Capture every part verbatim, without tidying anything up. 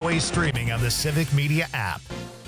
always streaming on the Civic Media app.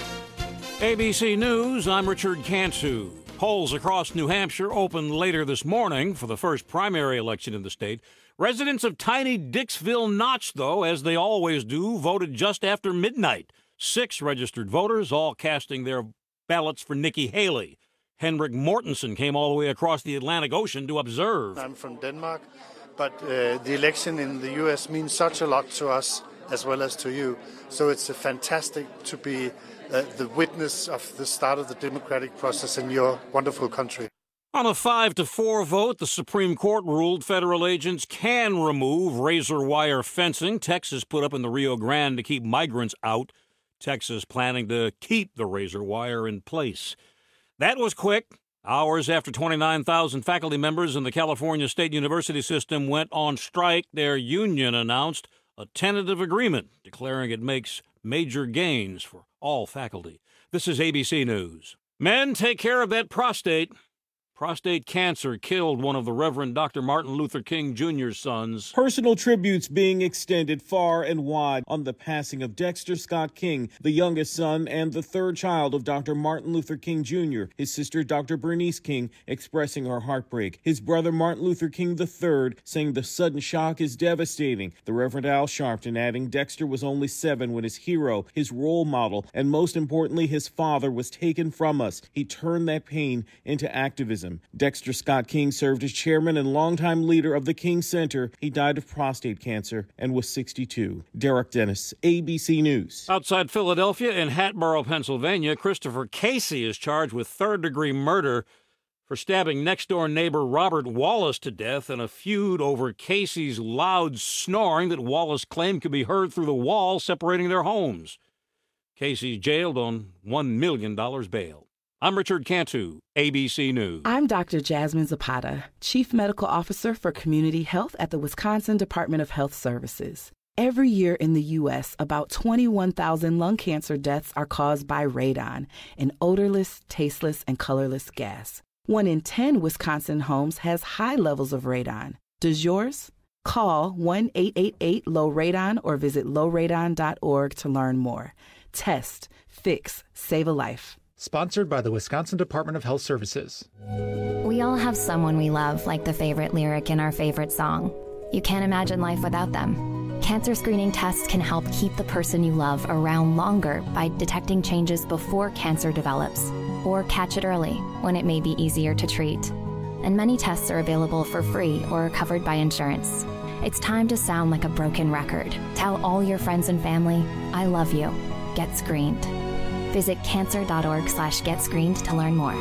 A B C News, I'm Richard Cantu. Polls across New Hampshire open later this morning for the first primary election in the state. Residents of tiny Dixville Notch, though, as they always do, voted just after midnight. Six registered voters, all casting their ballots for Nikki Haley. Henrik Mortensen came all the way across the Atlantic Ocean to observe. I'm from Denmark, but uh, the election in the U S means such a lot to us as well as to you. So it's uh, fantastic to be uh, the witness of the start of the democratic process in your wonderful country. On a five to four vote, the Supreme Court ruled federal agents can remove razor wire fencing Texas put up in the Rio Grande to keep migrants out. Texas planning to keep the razor wire in place. That was quick. Hours after twenty-nine thousand faculty members in the California State University system went on strike, their union announced a tentative agreement declaring it makes major gains for all faculty. This is A B C News. Men, take care of that prostate. Prostate cancer killed one of the Reverend Doctor Martin Luther King Junior's sons. Personal tributes being extended far and wide on the passing of Dexter Scott King, the youngest son and the third child of Doctor Martin Luther King Junior His sister, Doctor Bernice King, expressing her heartbreak. His brother, Martin Luther King the third, saying the sudden shock is devastating. The Reverend Al Sharpton adding Dexter was only seven when his hero, his role model, and most importantly, his father was taken from us. He turned that pain into activism. Dexter Scott King served as chairman and longtime leader of the King Center. He died of prostate cancer and was sixty-two. Derek Dennis, A B C News. Outside Philadelphia in Hatboro, Pennsylvania, Christopher Casey is charged with third-degree murder for stabbing next-door neighbor Robert Wallace to death in a feud over Casey's loud snoring that Wallace claimed could be heard through the wall separating their homes. Casey's jailed on one million dollars bail. I'm Richard Cantu, A B C News. I'm Doctor Jasmine Zapata, Chief Medical Officer for Community Health at the Wisconsin Department of Health Services. Every year in the U S, about twenty-one thousand lung cancer deaths are caused by radon, an odorless, tasteless, and colorless gas. One in ten Wisconsin homes has high levels of radon. Does yours? Call one eight eight eight low radon or visit low radon dot org to learn more. Test, fix, save a life. Sponsored by the Wisconsin Department of Health Services. We all have someone we love, like the favorite lyric in our favorite song. You can't imagine life without them. Cancer screening tests can help keep the person you love around longer by detecting changes before cancer develops, or catch it early when it may be easier to treat. And many tests are available for free or covered by insurance. It's time to sound like a broken record. Tell all your friends and family, I love you. Get screened. Visit cancer.org slash get screened to learn more.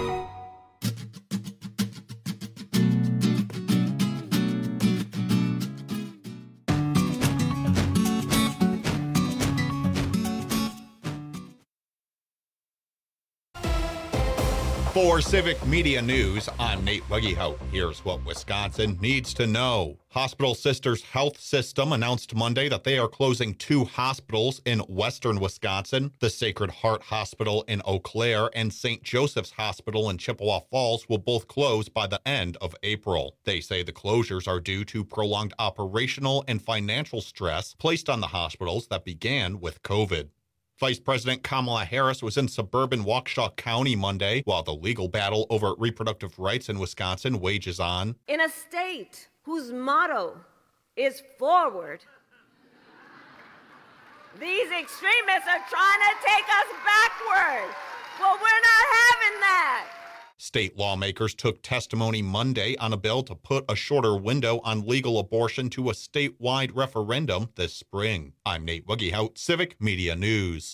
For Civic Media News, I'm Nate Weggehout. Here's what Wisconsin needs to know. Hospital Sisters Health System announced Monday that they are closing two hospitals in western Wisconsin. The Sacred Heart Hospital in Eau Claire and Saint Joseph's Hospital in Chippewa Falls will both close by the end of April. They say the closures are due to prolonged operational and financial stress placed on the hospitals that began with COVID. Vice President Kamala Harris was in suburban Waukesha County Monday while the legal battle over reproductive rights in Wisconsin wages on. In a state whose motto is forward, these extremists are trying to take us backward. Well, we're not having that. State lawmakers took testimony Monday on a bill to put a shorter window on legal abortion to a statewide referendum this spring. I'm Nate Weggehout, Civic Media News.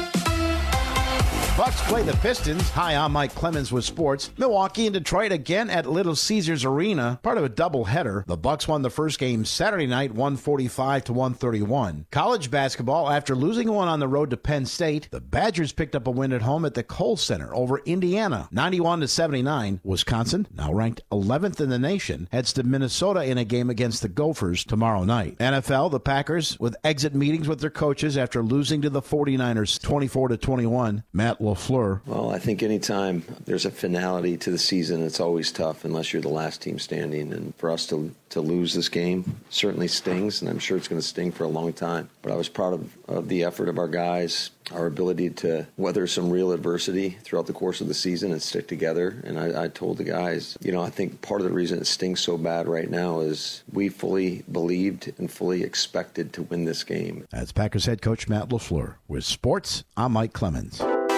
Bucks play the Pistons. Hi, I'm Mike Clemens with sports. Milwaukee and Detroit again at Little Caesars Arena, part of a doubleheader. The Bucks won the first game Saturday night, one forty-five to one thirty-one. College basketball, after losing one on the road to Penn State, the Badgers picked up a win at home at the Kohl Center over Indiana, ninety-one to seventy-nine. Wisconsin, now ranked eleventh in the nation, heads to Minnesota in a game against the Gophers tomorrow night. N F L, the Packers with exit meetings with their coaches after losing to the forty-niners twenty-four to twenty-one. Matt LaFleur. Well, I think anytime there's a finality to the season, it's always tough unless you're the last team standing. And for us to to lose this game certainly stings, and I'm sure it's going to sting for a long time. But I was proud of, of the effort of our guys, our ability to weather some real adversity throughout the course of the season and stick together. And I, I told the guys, you know, I think part of the reason it stings so bad right now is we fully believed and fully expected to win this game. That's Packers head coach Matt LaFleur. With sports, I'm Mike Clemens.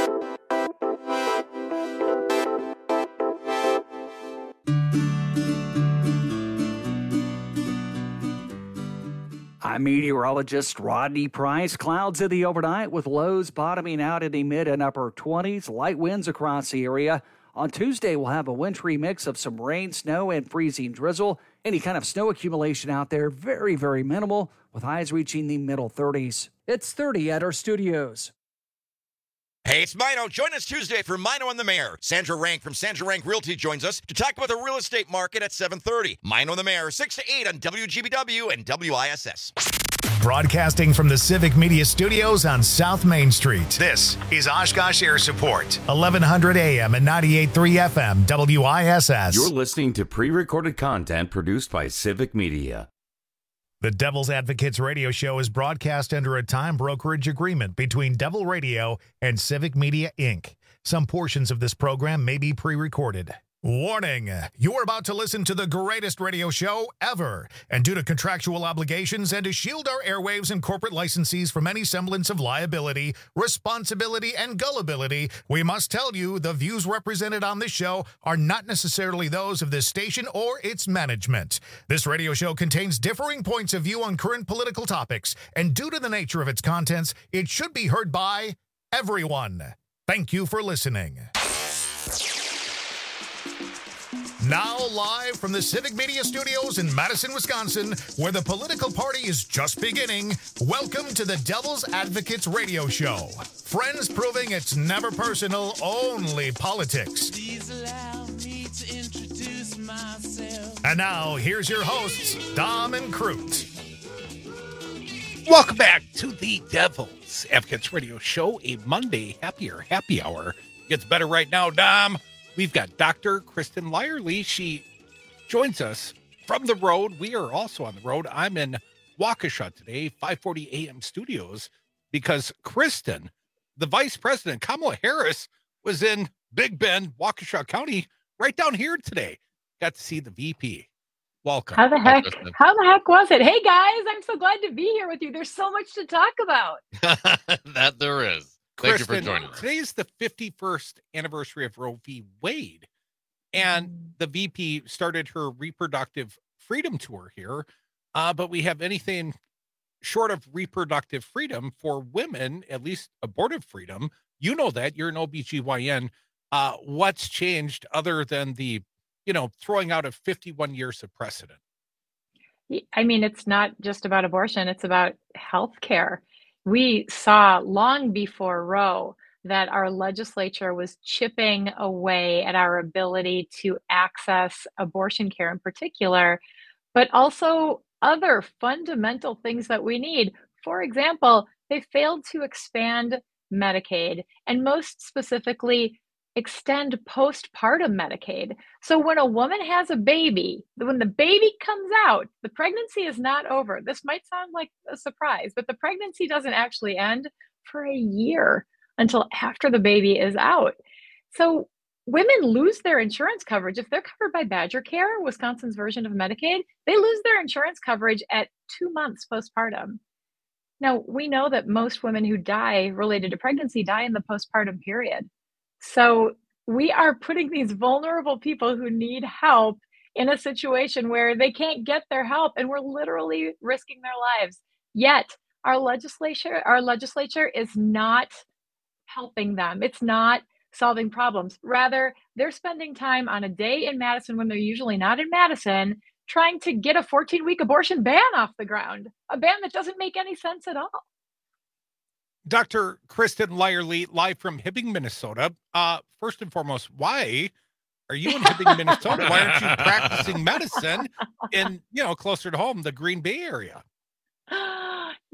I'm meteorologist Rodney Price. Clouds in the overnight with lows bottoming out in the mid and upper twenties. Light winds across the area. On Tuesday, we'll have a wintry mix of some rain, snow, and freezing drizzle. Any kind of snow accumulation out there, very, very minimal, with highs reaching the middle thirties. It's thirty at our studios. Hey, it's Mino. Join us Tuesday for Mino and the Mayor. Sandra Rank from Sandra Rank Realty joins us to talk about the real estate market at seven thirty. Mino and the Mayor, six to eight on W G B W and W I S S. Broadcasting from the Civic Media Studios on South Main Street. This is Oshkosh Air Support, eleven hundred A M and ninety-eight point three F M, W I S S. You're listening to pre-recorded content produced by Civic Media. The Devil's Advocates radio show is broadcast under a time brokerage agreement between Devil Radio and Civic Media, Incorporated. Some portions of this program may be pre-recorded. Warning, you're about to listen to the greatest radio show ever. And due to contractual obligations and to shield our airwaves and corporate licensees from any semblance of liability, responsibility, and gullibility, we must tell you the views represented on this show are not necessarily those of this station or its management. This radio show contains differing points of view on current political topics, and due to the nature of its contents, it should be heard by everyone. Thank you for listening. Now live from the Civic Media Studios in Madison, Wisconsin, where the political party is just beginning, welcome to the Devil's Advocates radio show. Friends proving it's never personal, only politics. Please allow me to introduce myself. And now, here's your hosts, Dom and Crute. Welcome back to the Devil's Advocates radio show, a Monday happier happy hour. Gets better right now, Dom. We've got Doctor Kristen Lyerly. She joins us from the road. We are also on the road. I'm in Waukesha today, five forty A M studios, because Kristen, the Vice President, Kamala Harris, was in Big Bend, Waukesha County, right down here today. Got to see the V P. Welcome. How the heck, how the heck was it? Hey, guys, I'm so glad to be here with you. There's so much to talk about. That there is. Thank Kristen, you for joining us. Today is the fifty-first anniversary of Roe v. Wade, and the V P started her reproductive freedom tour here, uh, but we have anything short of reproductive freedom for women, at least abortive freedom. You know that. You're an O B G Y N. Uh, what's changed other than the, you know, throwing out of fifty-one years of precedent? I mean, it's not just about abortion. It's about health care. We saw long before Roe that our legislature was chipping away at our ability to access abortion care in particular, but also other fundamental things that we need. For example, they failed to expand Medicaid, and most specifically, extend postpartum Medicaid. So when a woman has a baby, when the baby comes out, the pregnancy is not over. This might sound like a surprise, but the pregnancy doesn't actually end for a year until after the baby is out. So women lose their insurance coverage. If they're covered by Badger Care, Wisconsin's version of Medicaid, they lose their insurance coverage at two months postpartum. Now, we know that most women who die related to pregnancy die in the postpartum period. So we are putting these vulnerable people who need help in a situation where they can't get their help, and we're literally risking their lives. Yet our legislature, our legislature is not helping them. It's not solving problems. Rather, they're spending time on a day in Madison when they're usually not in Madison, trying to get a fourteen-week abortion ban off the ground, a ban that doesn't make any sense at all. Doctor Kristen Lyerly, live from Hibbing, Minnesota. Uh, first and foremost, why are you in Hibbing, Minnesota? Why aren't you practicing medicine in, you know, closer to home, the Green Bay area?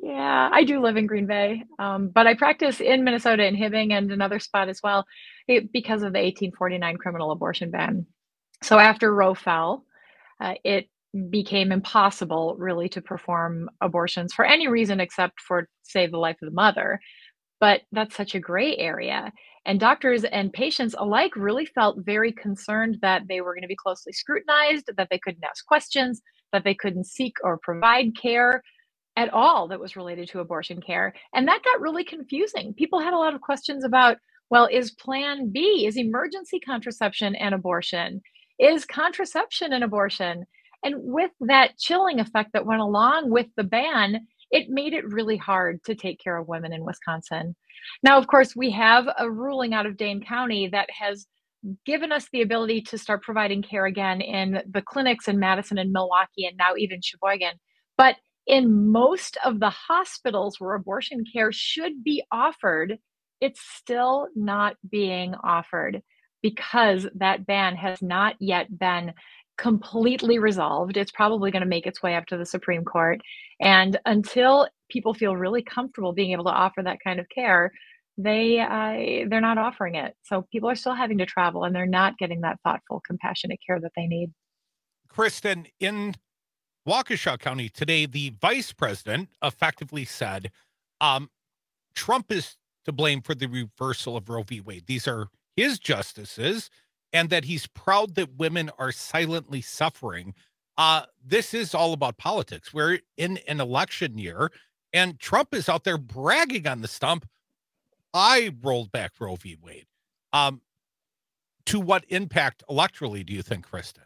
Yeah, I do live in Green Bay, um, but I practice in Minnesota in Hibbing and another spot as well it, because of the eighteen forty-nine criminal abortion ban. So after Roe fell, uh, it became impossible really to perform abortions for any reason except for save the life of the mother. But that's such a gray area. And doctors and patients alike really felt very concerned that they were going to be closely scrutinized, that they couldn't ask questions, that they couldn't seek or provide care at all that was related to abortion care. And that got really confusing. People had a lot of questions about, well, is Plan B, is emergency contraception an abortion? Is contraception an abortion? And with that chilling effect that went along with the ban, it made it really hard to take care of women in Wisconsin. Now, of course, we have a ruling out of Dane County that has given us the ability to start providing care again in the clinics in Madison and Milwaukee and now even Sheboygan. But in most of the hospitals where abortion care should be offered, it's still not being offered because that ban has not yet been completely resolved. It's probably going to make its way up to the Supreme Court. And until people feel really comfortable being able to offer that kind of care, they uh, they're not offering it. So people are still having to travel and they're not getting that thoughtful, compassionate care that they need. Kristen, in Waukesha County today, the vice president effectively said um, Trump is to blame for the reversal of Roe v. Wade. These are his justices, and that he's proud that women are silently suffering. Uh, this is all about politics. We're in an election year, and Trump is out there bragging on the stump. I rolled back Roe v. Wade. Um, to what impact electorally do you think, Kristen?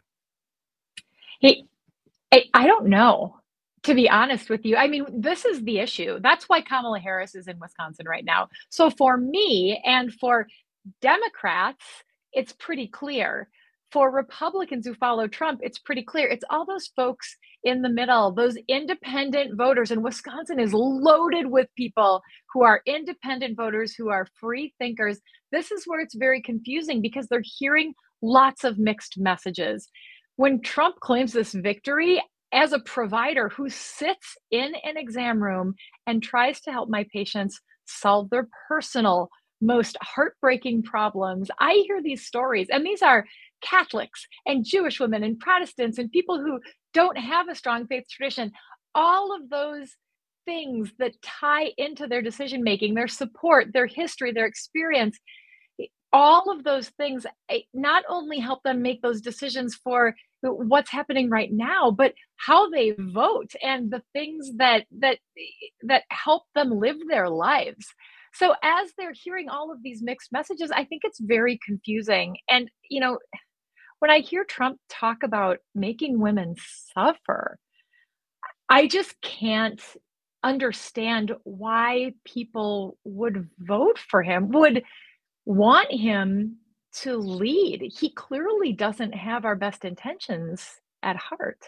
He, I, I don't know, to be honest with you. I mean, this is the issue. That's why Kamala Harris is in Wisconsin right now. So for me and for Democrats, it's pretty clear. For Republicans who follow Trump, it's pretty clear. It's all those folks in the middle, those independent voters. And Wisconsin is loaded with people who are independent voters, who are free thinkers. This is where it's very confusing because they're hearing lots of mixed messages. When Trump claims this victory, as a provider who sits in an exam room and tries to help my patients solve their personal, most heartbreaking problems, I hear these stories, and these are Catholics and Jewish women and Protestants and people who don't have a strong faith tradition. All of those things that tie into their decision making, their support, their history, their experience, all of those things not only help them make those decisions for what's happening right now, but how they vote and the things that that that help them live their lives. So as they're hearing all of these mixed messages, I think it's very confusing. And, you know, when I hear Trump talk about making women suffer, I just can't understand why people would vote for him, would want him to lead. He clearly doesn't have our best intentions at heart.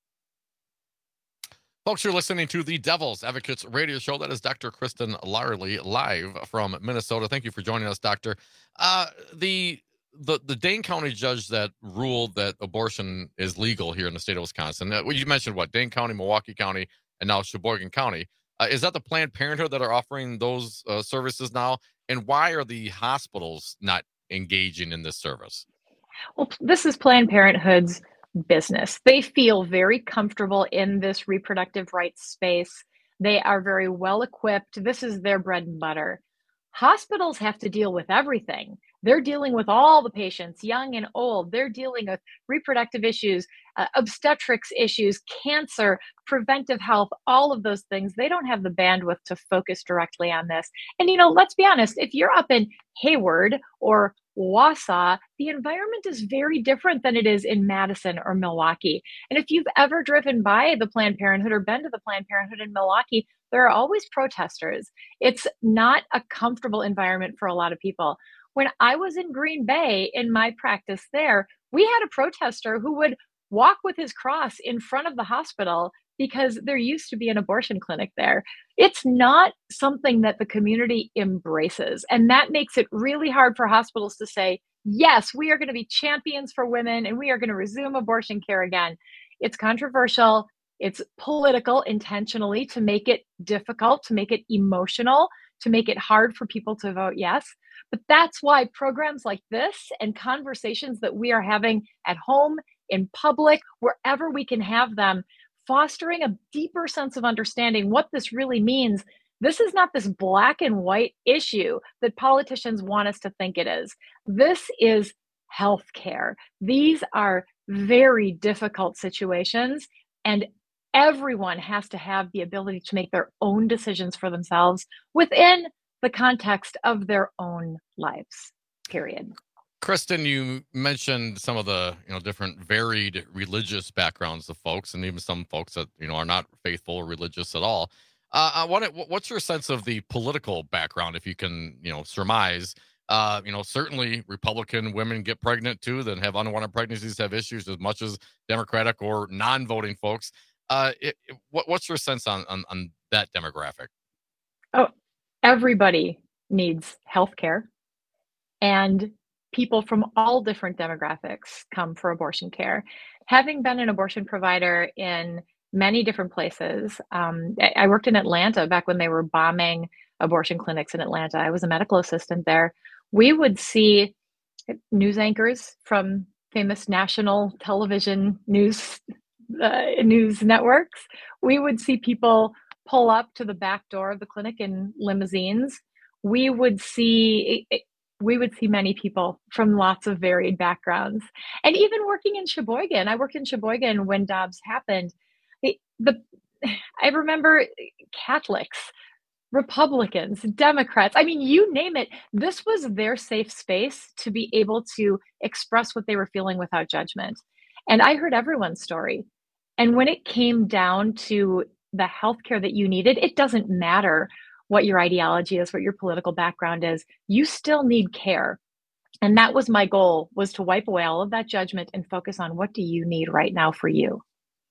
Folks, you're listening to the Devil's Advocates radio show. That is Doctor Kristen Lyerly live from Minnesota. Thank you for joining us, Doctor. Uh, the, the the Dane County judge that ruled that abortion is legal here in the state of Wisconsin, uh, you mentioned what, Dane County, Milwaukee County, and now Sheboygan County. Uh, is that the Planned Parenthood that are offering those uh, services now? And why are the hospitals not engaging in this service? Well, this is Planned Parenthood's business. They feel very comfortable in this reproductive rights space. They are very well equipped. This is their bread and butter. Hospitals have to deal with everything. They're dealing with all the patients, young and old. They're dealing with reproductive issues, uh, obstetrics issues, cancer, preventive health, all of those things. They don't have the bandwidth to focus directly on this. And, you know, let's be honest, if you're up in Hayward or Wausau, the environment is very different than it is in Madison or Milwaukee. And if you've ever driven by the Planned Parenthood or been to the Planned Parenthood in Milwaukee, there are always protesters. It's not a comfortable environment for a lot of people. When I was in Green Bay in my practice there, we had a protester who would walk with his cross in front of the hospital because there used to be an abortion clinic there. It's not something that the community embraces. And that makes it really hard for hospitals to say, yes, we are going to be champions for women and we are going to resume abortion care again. It's controversial. It's political intentionally to make it difficult, to make it emotional, to make it hard for people to vote yes. But that's why programs like this and conversations that we are having at home, in public, wherever we can have them, fostering a deeper sense of understanding what this really means. This is not this black and white issue that politicians want us to think it is. This is healthcare. These are very difficult situations, and everyone has to have the ability to make their own decisions for themselves within the context of their own lives, period. Kristen, you mentioned some of the, you know, different varied religious backgrounds of folks, and even some folks that, you know, are not faithful or religious at all. Uh, I want to, what's your sense of the political background, if you can, you know, surmise? Uh, you know, certainly Republican women get pregnant too, then have unwanted pregnancies, have issues as much as Democratic or non-voting folks. Uh, it, it, what, what's your sense on, on on that demographic? Oh, everybody needs health care, and people from all different demographics come for abortion care. Having been an abortion provider in many different places, um, I worked in Atlanta back when they were bombing abortion clinics in Atlanta. I was a medical assistant there. We would see news anchors from famous national television news uh, news networks. We would see people pull up to the back door of the clinic in limousines. We would see we would see many people from lots of varied backgrounds. And even working in Sheboygan, I worked in Sheboygan when Dobbs happened. The, the I remember Catholics, Republicans, Democrats, I mean, you name it. This was their safe space to be able to express what they were feeling without judgment. And I heard everyone's story. And when it came down to the healthcare that you needed, it doesn't matter what your ideology is, what your political background is, you still need care. And that was my goal, was to wipe away all of that judgment and focus on what do you need right now for you.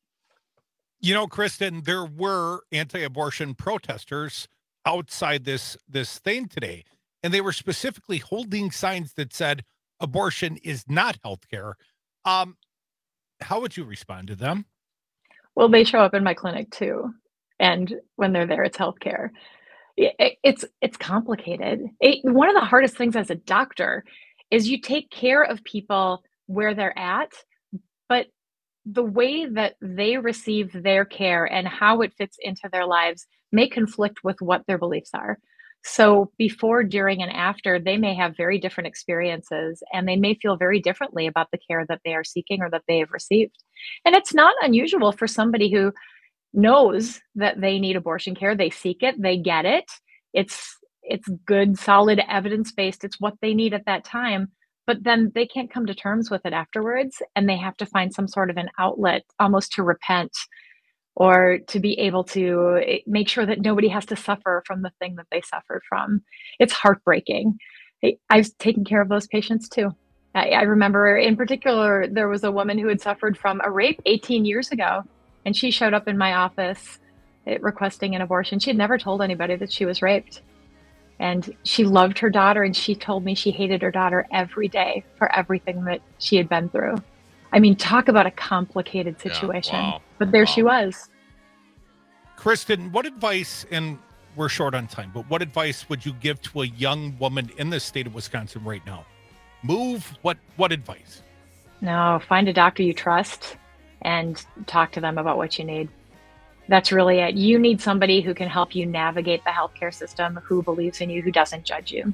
You know, Kristen, there were anti-abortion protesters outside this this thing today, and they were specifically holding signs that said abortion is not healthcare. Um, how would you respond to them? Well, they show up in my clinic too, and when they're there, it's healthcare. It, it's it's complicated. It, one of the hardest things as a doctor is you take care of people where they're at, but the way that they receive their care and how it fits into their lives may conflict with what their beliefs are. So before, during, and after, they may have very different experiences, and they may feel very differently about the care that they are seeking or that they have received. And it's not unusual for somebody who knows that they need abortion care, they seek it, they get it. It's it's good, solid, evidence-based. It's what they need at that time. But then they can't come to terms with it afterwards, and they have to find some sort of an outlet, almost to repent or to be able to make sure that nobody has to suffer from the thing that they suffered from. It's heartbreaking. I've taken care of those patients too. I, I remember in particular, there was a woman who had suffered from a rape eighteen years ago, and she showed up in my office requesting an abortion. She had never told anybody that she was raped. And she loved her daughter, and she told me she hated her daughter every day for everything that she had been through. I mean, talk about a complicated situation. Yeah, wow. But there wow. she was. Kristen, what advice, and we're short on time, but what advice would you give to a young woman in the state of Wisconsin right now? Move, what, what advice? No, find a doctor you trust and talk to them about what you need. That's really it. You need somebody who can help you navigate the healthcare system, who believes in you, who doesn't judge you.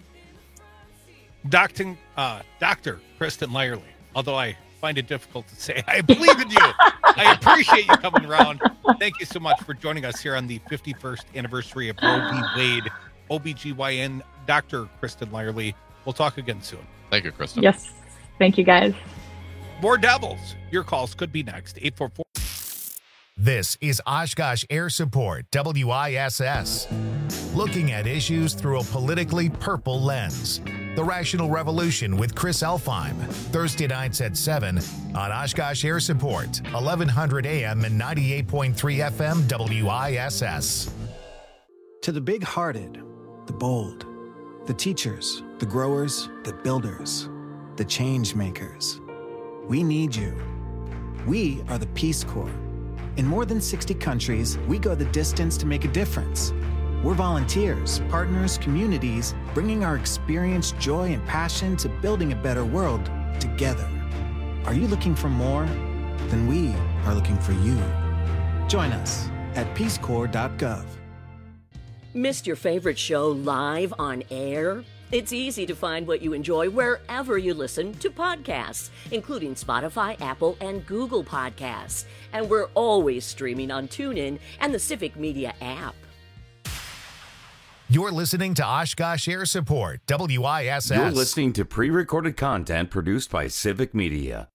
Doctor, uh, Doctor Kristen Lyerly, although I find it difficult to say, I believe in you. I appreciate you coming around. Thank you so much for joining us here on the fifty-first anniversary of Roe v. Wade. O B G Y N, Doctor Kristen Lyerly. We'll talk again soon. Thank you, Kristen. Yes. Thank you, guys. More Devils. Your calls could be next. eight four four. This is Oshkosh Air Support, W I S S. Looking at issues through a politically purple lens. The Rational Revolution with Chris Elfheim. Thursday nights at seven on Oshkosh Air Support, eleven hundred A M and ninety-eight point three F M W I S S. To the big-hearted, the bold, the teachers, the growers, the builders, the change makers. We need you. We are the Peace Corps. In more than sixty countries, we go the distance to make a difference. We're volunteers, partners, communities, bringing our experience, joy, and passion to building a better world together. Are you looking for more? Then we are looking for you. Join us at peace corps dot gov. Missed your favorite show live on air? It's easy to find what you enjoy wherever you listen to podcasts, including Spotify, Apple, and Google Podcasts. And we're always streaming on TuneIn and the Civic Media app. You're listening to Oshkosh Air Support, W I S S. You're listening to pre-recorded content produced by Civic Media.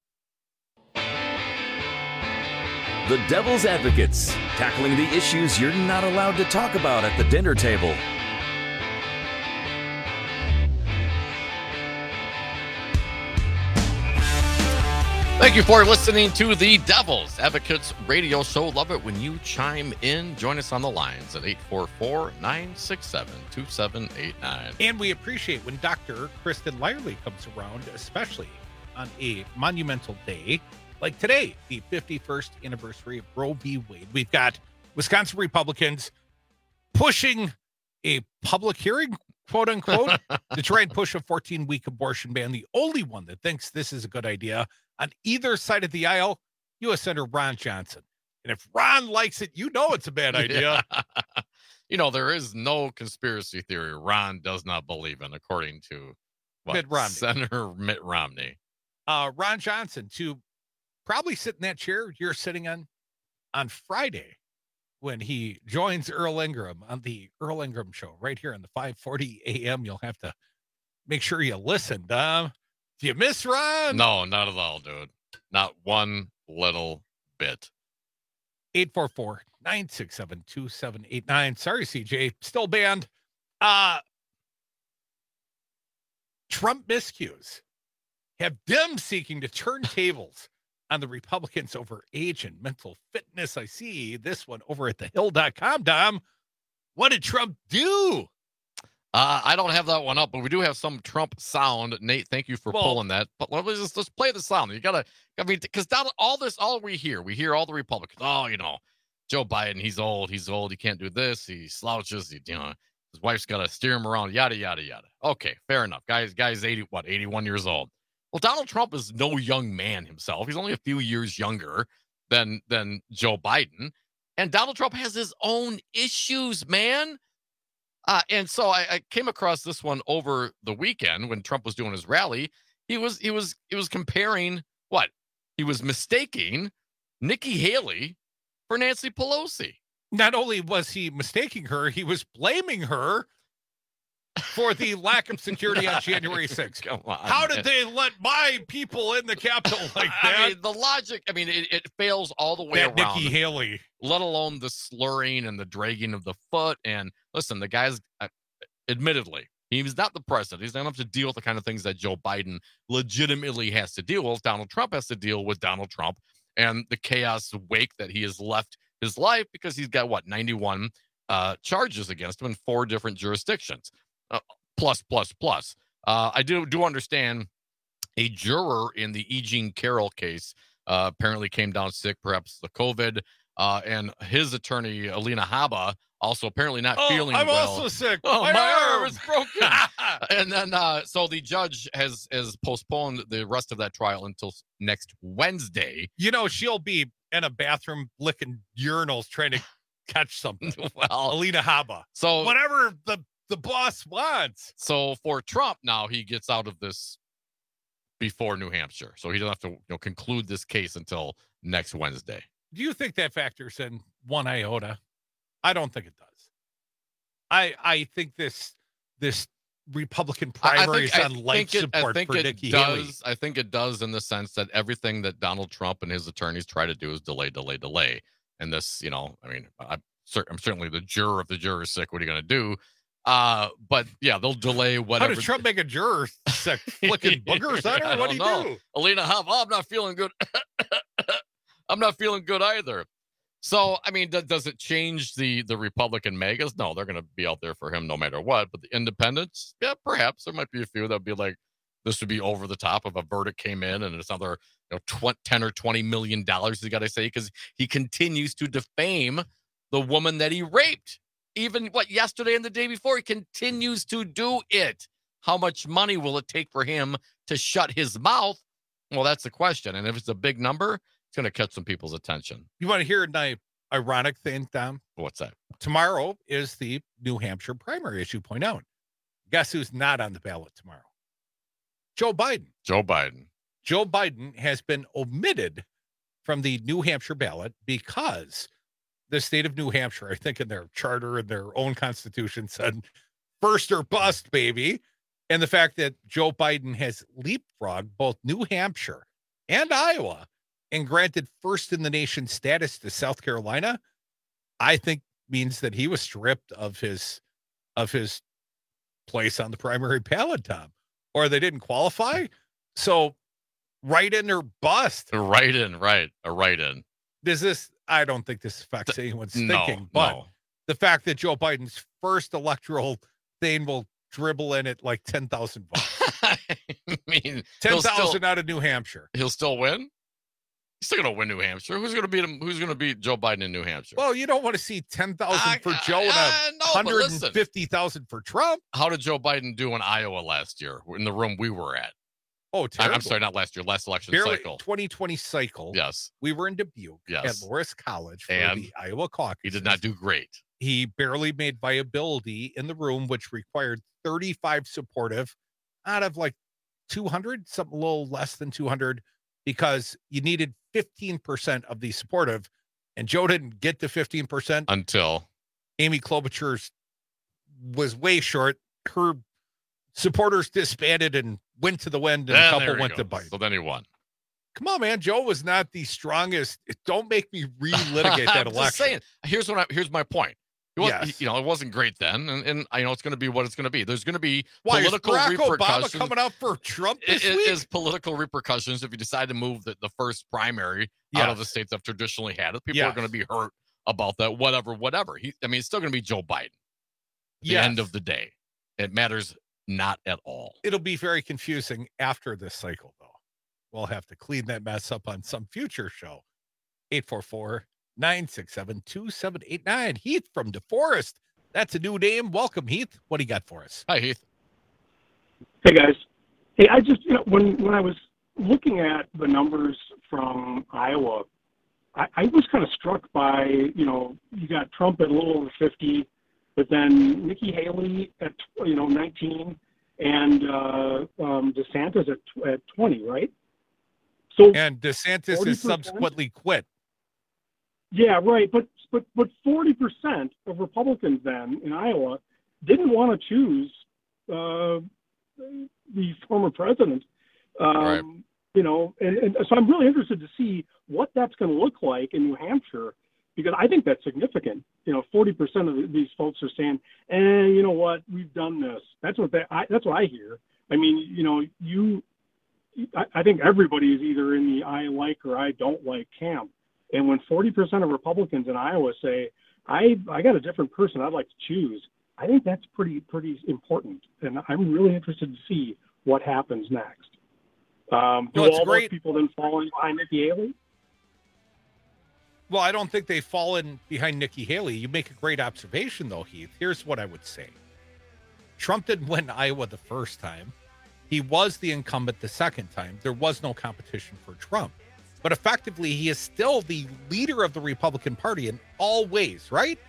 The Devil's Advocates, tackling the issues you're not allowed to talk about at the dinner table. Thank you for listening to the Devil's Advocates radio show. Love it when you chime in. Join us on the lines at eight four four, nine six seven, two seven eight nine. And we appreciate when Doctor Kristen Lyerly comes around, especially on a monumental day like today, the fifty-first anniversary of Roe v. Wade. We've got Wisconsin Republicans pushing a public hearing, quote unquote, to try and push a fourteen-week abortion ban. The only one that thinks this is a good idea on either side of the aisle, U S Senator Ron Johnson. And if Ron likes it, you know it's a bad idea. Yeah. You know, there is no conspiracy theory Ron does not believe in, according to what, Mitt Romney. Senator Mitt Romney. Uh, Ron Johnson, to probably sit in that chair you're sitting on on Friday when he joins Earl Ingram on the Earl Ingram Show right here on the five forty a.m. You'll have to make sure you listen, Dom. Do you miss Ron? No, not at all, dude. Not one little bit. eight four four, nine six seven, two seven eight nine. Sorry, C J. Still banned. Uh, Trump miscues have them seeking to turn tables on the Republicans over age and mental fitness. I see this one over at the hill dot com, Dom. What did Trump do? Uh, I don't have that one up, but we do have some Trump sound. Nate, thank you for well, pulling that. But let's just let's play the sound. You gotta, I mean, because all this, all we hear, we hear all the Republicans. Oh, you know, Joe Biden, he's old, he's old, he can't do this, he slouches, he, you know, his wife's got to steer him around, yada yada yada. Okay, fair enough. Guys, guys, eighty, what, eighty-one years old. Well, Donald Trump is no young man himself. He's only a few years younger than than Joe Biden, and Donald Trump has his own issues, man. Uh, and so I, I came across this one over the weekend when Trump was doing his rally. He was he was he was comparing what? He was mistaking Nikki Haley for Nancy Pelosi. Not only was he mistaking her, he was blaming her for the lack of security on January sixth. Come on, How did man. they let my people in the Capitol like that? I mean, the logic, I mean, it, it fails all the way that around. Nikki Haley. Let alone the slurring and the dragging of the foot. And listen, the guy's, uh, admittedly, he's not the president. He's not enough to deal with the kind of things that Joe Biden legitimately has to deal with. Donald Trump has to deal with Donald Trump and the chaos wake that he has left his life because he's got, what, ninety-one uh, charges against him in four different jurisdictions. Uh, plus, plus, plus. Uh, I do do understand a juror in the E. Jean Carroll case uh, apparently came down sick, perhaps the COVID, uh, and his attorney, Alina Habba, also apparently not oh, feeling I'm well. I'm also sick. Oh, my, my arm arm is broken. And then, uh, so the judge has, has postponed the rest of that trial until next Wednesday. You know, she'll be in a bathroom licking urinals trying to catch something. Well, Alina Habba. So whatever the the boss wants. So for Trump now, he gets out of this before New Hampshire, so he doesn't have to you know conclude this case until next Wednesday. Do you think that factors in one iota? I don't think it does. I I think this this Republican primary is on light it, support I think for it Nikki does, Haley. I think it does in the sense that everything that Donald Trump and his attorneys try to do is delay, delay, delay. And this, you know, I mean, I'm, I'm certainly the juror. If the juror is sick, what are you going to do? Uh, but yeah, they'll delay whatever. How does Trump make a juror sick? Flicking boogers at her? What do you know. do? Alina Habba, oh, I'm not feeling good. I'm not feeling good either. So, I mean, th- does it change the the Republican megas? No, they're going to be out there for him no matter what. But the independents, yeah, perhaps there might be a few that would be like, this would be over the top if a verdict came in and it's another you know, ten or twenty million dollars, you got to say, because he continues to defame the woman that he raped. Even what yesterday and the day before, he continues to do it. How much money will it take for him to shut his mouth? Well, that's the question. And if it's a big number, it's going to catch some people's attention. You want to hear an ironic thing, Tom? What's that? Tomorrow is the New Hampshire primary, as you point out. Guess who's not on the ballot tomorrow? Joe Biden. Joe Biden. Joe Biden has been omitted from the New Hampshire ballot because the state of New Hampshire, I think in their charter and their own constitution, said first or bust, baby. And the fact that Joe Biden has leapfrogged both New Hampshire and Iowa and granted first in the nation status to South Carolina, I think means that he was stripped of his of his place on the primary ballot, Tom, or they didn't qualify. So write in or bust. A write in, right. A write in. Does this, I don't think this affects Th- anyone's no, thinking, but no. the fact that Joe Biden's first electoral thing will dribble in at like ten thousand votes. I mean, ten thousand out of New Hampshire. He'll still win? He's still going to win New Hampshire. Who's going to beat him? Who's going to beat Joe Biden in New Hampshire? Well, you don't want to see ten thousand for I, Joe and uh, a no, one hundred fifty thousand for Trump. How did Joe Biden do in Iowa last year in the room we were at? Oh, terrible. I'm, I'm sorry, not last year, last election Barely cycle. twenty twenty cycle. Yes. We were in Dubuque yes. at Loras College for and the Iowa caucus. He did not do great. He barely made viability in the room, which required thirty-five supportive out of like two hundred, something a little less than two hundred, because you needed fifteen percent of the supportive. And Joe didn't get to fifteen percent until Amy Klobuchar's was way short. Her supporters disbanded and went to the wind, and then a couple went goes. to Biden. So then he won. Come on, man. Joe was not the strongest. Don't make me relitigate that I'm election. Just saying. Here's what I, here's my point. It was, Yes. You know, it wasn't great then, and, and I know it's going to be what it's going to be. There's going to be Why, political is Barack repercussions. Obama coming up for Trump this It week? is political repercussions if you decide to move the, the first primary out Yes. of the states that have traditionally had it. People Yes. are going to be hurt about that, whatever, whatever. He, I mean, it's still going to be Joe Biden. At the Yes. end of the day, it matters not at all. It'll be very confusing after this cycle, though. We'll have to clean that mess up on some future show. eight four four, nine six seven, two seven eight nine. Heath from DeForest. That's a new name. Welcome, Heath. What do you got for us? Hi, Heath. Hey, guys. Hey, I just, you know, when, when I was looking at the numbers from Iowa, I, I was kind of struck by, you know, you got Trump at a little over fifty, but then Nikki Haley at, you know, nineteen, and uh, um, DeSantis at, at twenty, right? So And DeSantis forty has percent? subsequently quit. Yeah, right. But but but forty percent of Republicans then in Iowa didn't want to choose uh, the former president. Um, Right. You know, and, and so I'm really interested to see what that's going to look like in New Hampshire, because I think that's significant. You know, forty percent of these folks are saying, "And you know what? We've done this." That's what they, I, that's what I hear. I mean, you know, you. I, I think everybody is either in the I like or I don't like camp. And when forty percent of Republicans in Iowa say, I, I got a different person I'd like to choose, I think that's pretty pretty important. And I'm really interested to see what happens next. Um, do No, it's all great. those people then fall in behind Nikki Haley? Well, I don't think they've fallen behind Nikki Haley. You make a great observation, though, Heath. Here's what I would say. Trump didn't win Iowa the first time. He was the incumbent the second time. There was no competition for Trump. But effectively, he is still the leader of the Republican Party in all ways, right?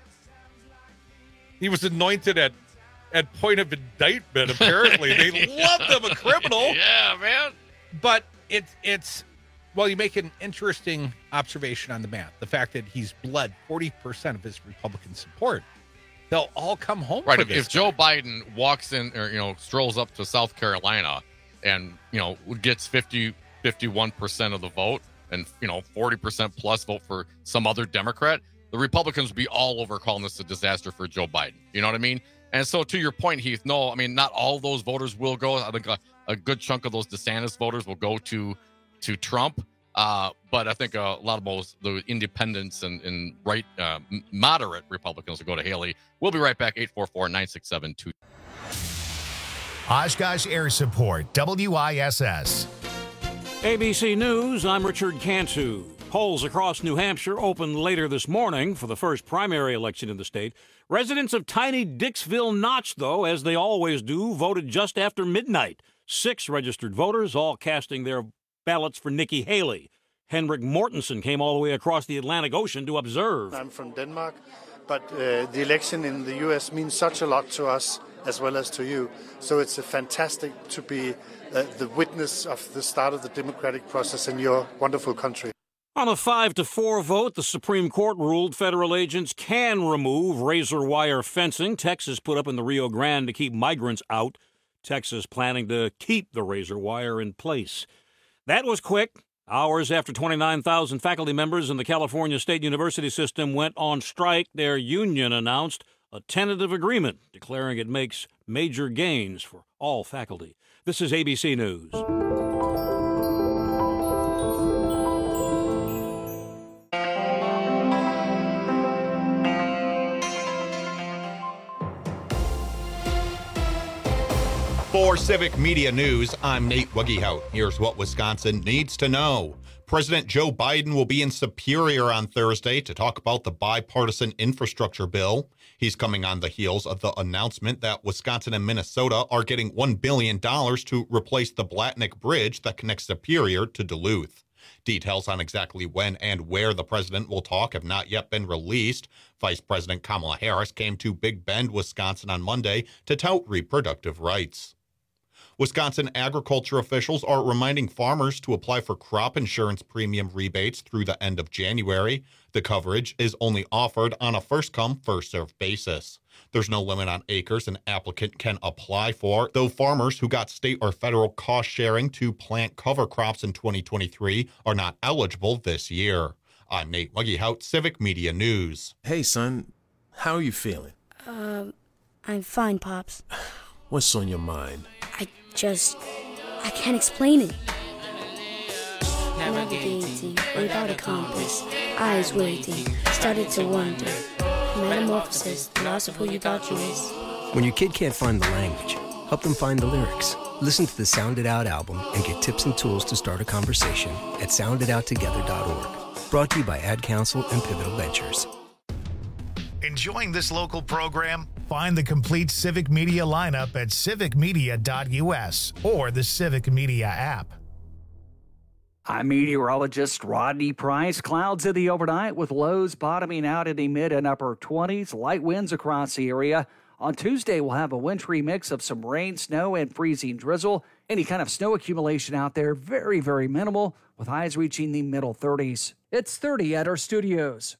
He was anointed at, at point of indictment, apparently. They loved him a criminal. Yeah, man. But it's, it's, well, you make an interesting observation on the math. The fact that he's bled forty percent of his Republican support. They'll all come home Right. for If, this. if Joe Biden walks in or, you know, strolls up to South Carolina and, you know, gets fifty, fifty-one percent of the vote and, you know, forty percent plus vote for some other Democrat, the Republicans would be all over calling this a disaster for Joe Biden. You know what I mean? And so to your point, Heath, no, I mean, not all those voters will go. I think a, a good chunk of those DeSantis voters will go to to Trump. Uh, but I think a lot of those, the independents and, and right, uh, moderate Republicans will go to Haley. We'll be right back, eight four four, nine six seven, two. Oshkosh Air Support, W I S S. A B C News, I'm Richard Cantu. Polls across New Hampshire opened later this morning for the first primary election in the state. Residents of tiny Dixville Notch, though, as they always do, voted just after midnight. Six registered voters, all casting their ballots for Nikki Haley. Henrik Mortensen came all the way across the Atlantic Ocean to observe. I'm from Denmark, but uh, the election in the U S means such a lot to us as well as to you. So it's uh, fantastic to be uh, the witness of the start of the democratic process in your wonderful country. On a five to four vote, the Supreme Court ruled federal agents can remove razor wire fencing Texas put up in the Rio Grande to keep migrants out. Texas planning to keep the razor wire in place. That was quick. Hours after twenty-nine thousand faculty members in the California State University system went on strike, their union announced a tentative agreement declaring it makes major gains for all faculty. This is A B C News. For Civic Media News, I'm Nate Wuggehout. Here's what Wisconsin needs to know. President Joe Biden will be in Superior on Thursday to talk about the bipartisan infrastructure bill. He's coming on the heels of the announcement that Wisconsin and Minnesota are getting one billion dollars to replace the Blatnick Bridge that connects Superior to Duluth. Details on exactly when and where the president will talk have not yet been released. Vice President Kamala Harris came to Big Bend, Wisconsin on Monday to tout reproductive rights. Wisconsin agriculture officials are reminding farmers to apply for crop insurance premium rebates through the end of January. The coverage is only offered on a first-come, first-served basis. There's no limit on acres an applicant can apply for, though farmers who got state or federal cost sharing to plant cover crops in twenty twenty-three are not eligible this year. I'm Nate Wuggehout, Civic Media News. Hey, son. How are you feeling? Um, I'm fine, Pops. What's on your mind? I just... I can't explain it. Navigating without a compass, eyes waiting, started to wonder. Metamorphosis, the loss of who you thought you was. When your kid can't find the language, help them find the lyrics. Listen to the Sound It Out album and get tips and tools to start a conversation at sound it out together dot org. Brought to you by Ad Council and Pivotal Ventures. Enjoying this local program? Find the complete Civic Media lineup at civic media dot u s or the Civic Media app. I'm meteorologist Rodney Price. Clouds in the overnight with lows bottoming out in the mid and upper twenties. Light winds across the area. On Tuesday, we'll have a wintry mix of some rain, snow, and freezing drizzle. Any kind of snow accumulation out there, very, very minimal, with highs reaching the middle thirties. It's thirty at our studios.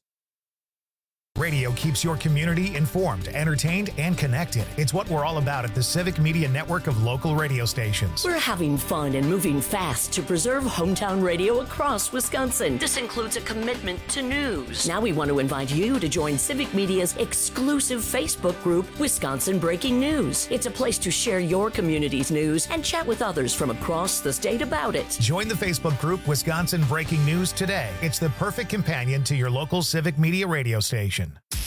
Radio keeps your community informed, entertained, and connected. It's what we're all about at the Civic Media network of local radio stations. We're having fun and moving fast to preserve hometown radio across Wisconsin. This includes a commitment to news. Now we want to invite you to join Civic Media's exclusive Facebook group, Wisconsin Breaking News. It's a place to share your community's news and chat with others from across the state about it. Join the Facebook group Wisconsin Breaking News today. It's the perfect companion to your local Civic Media radio station.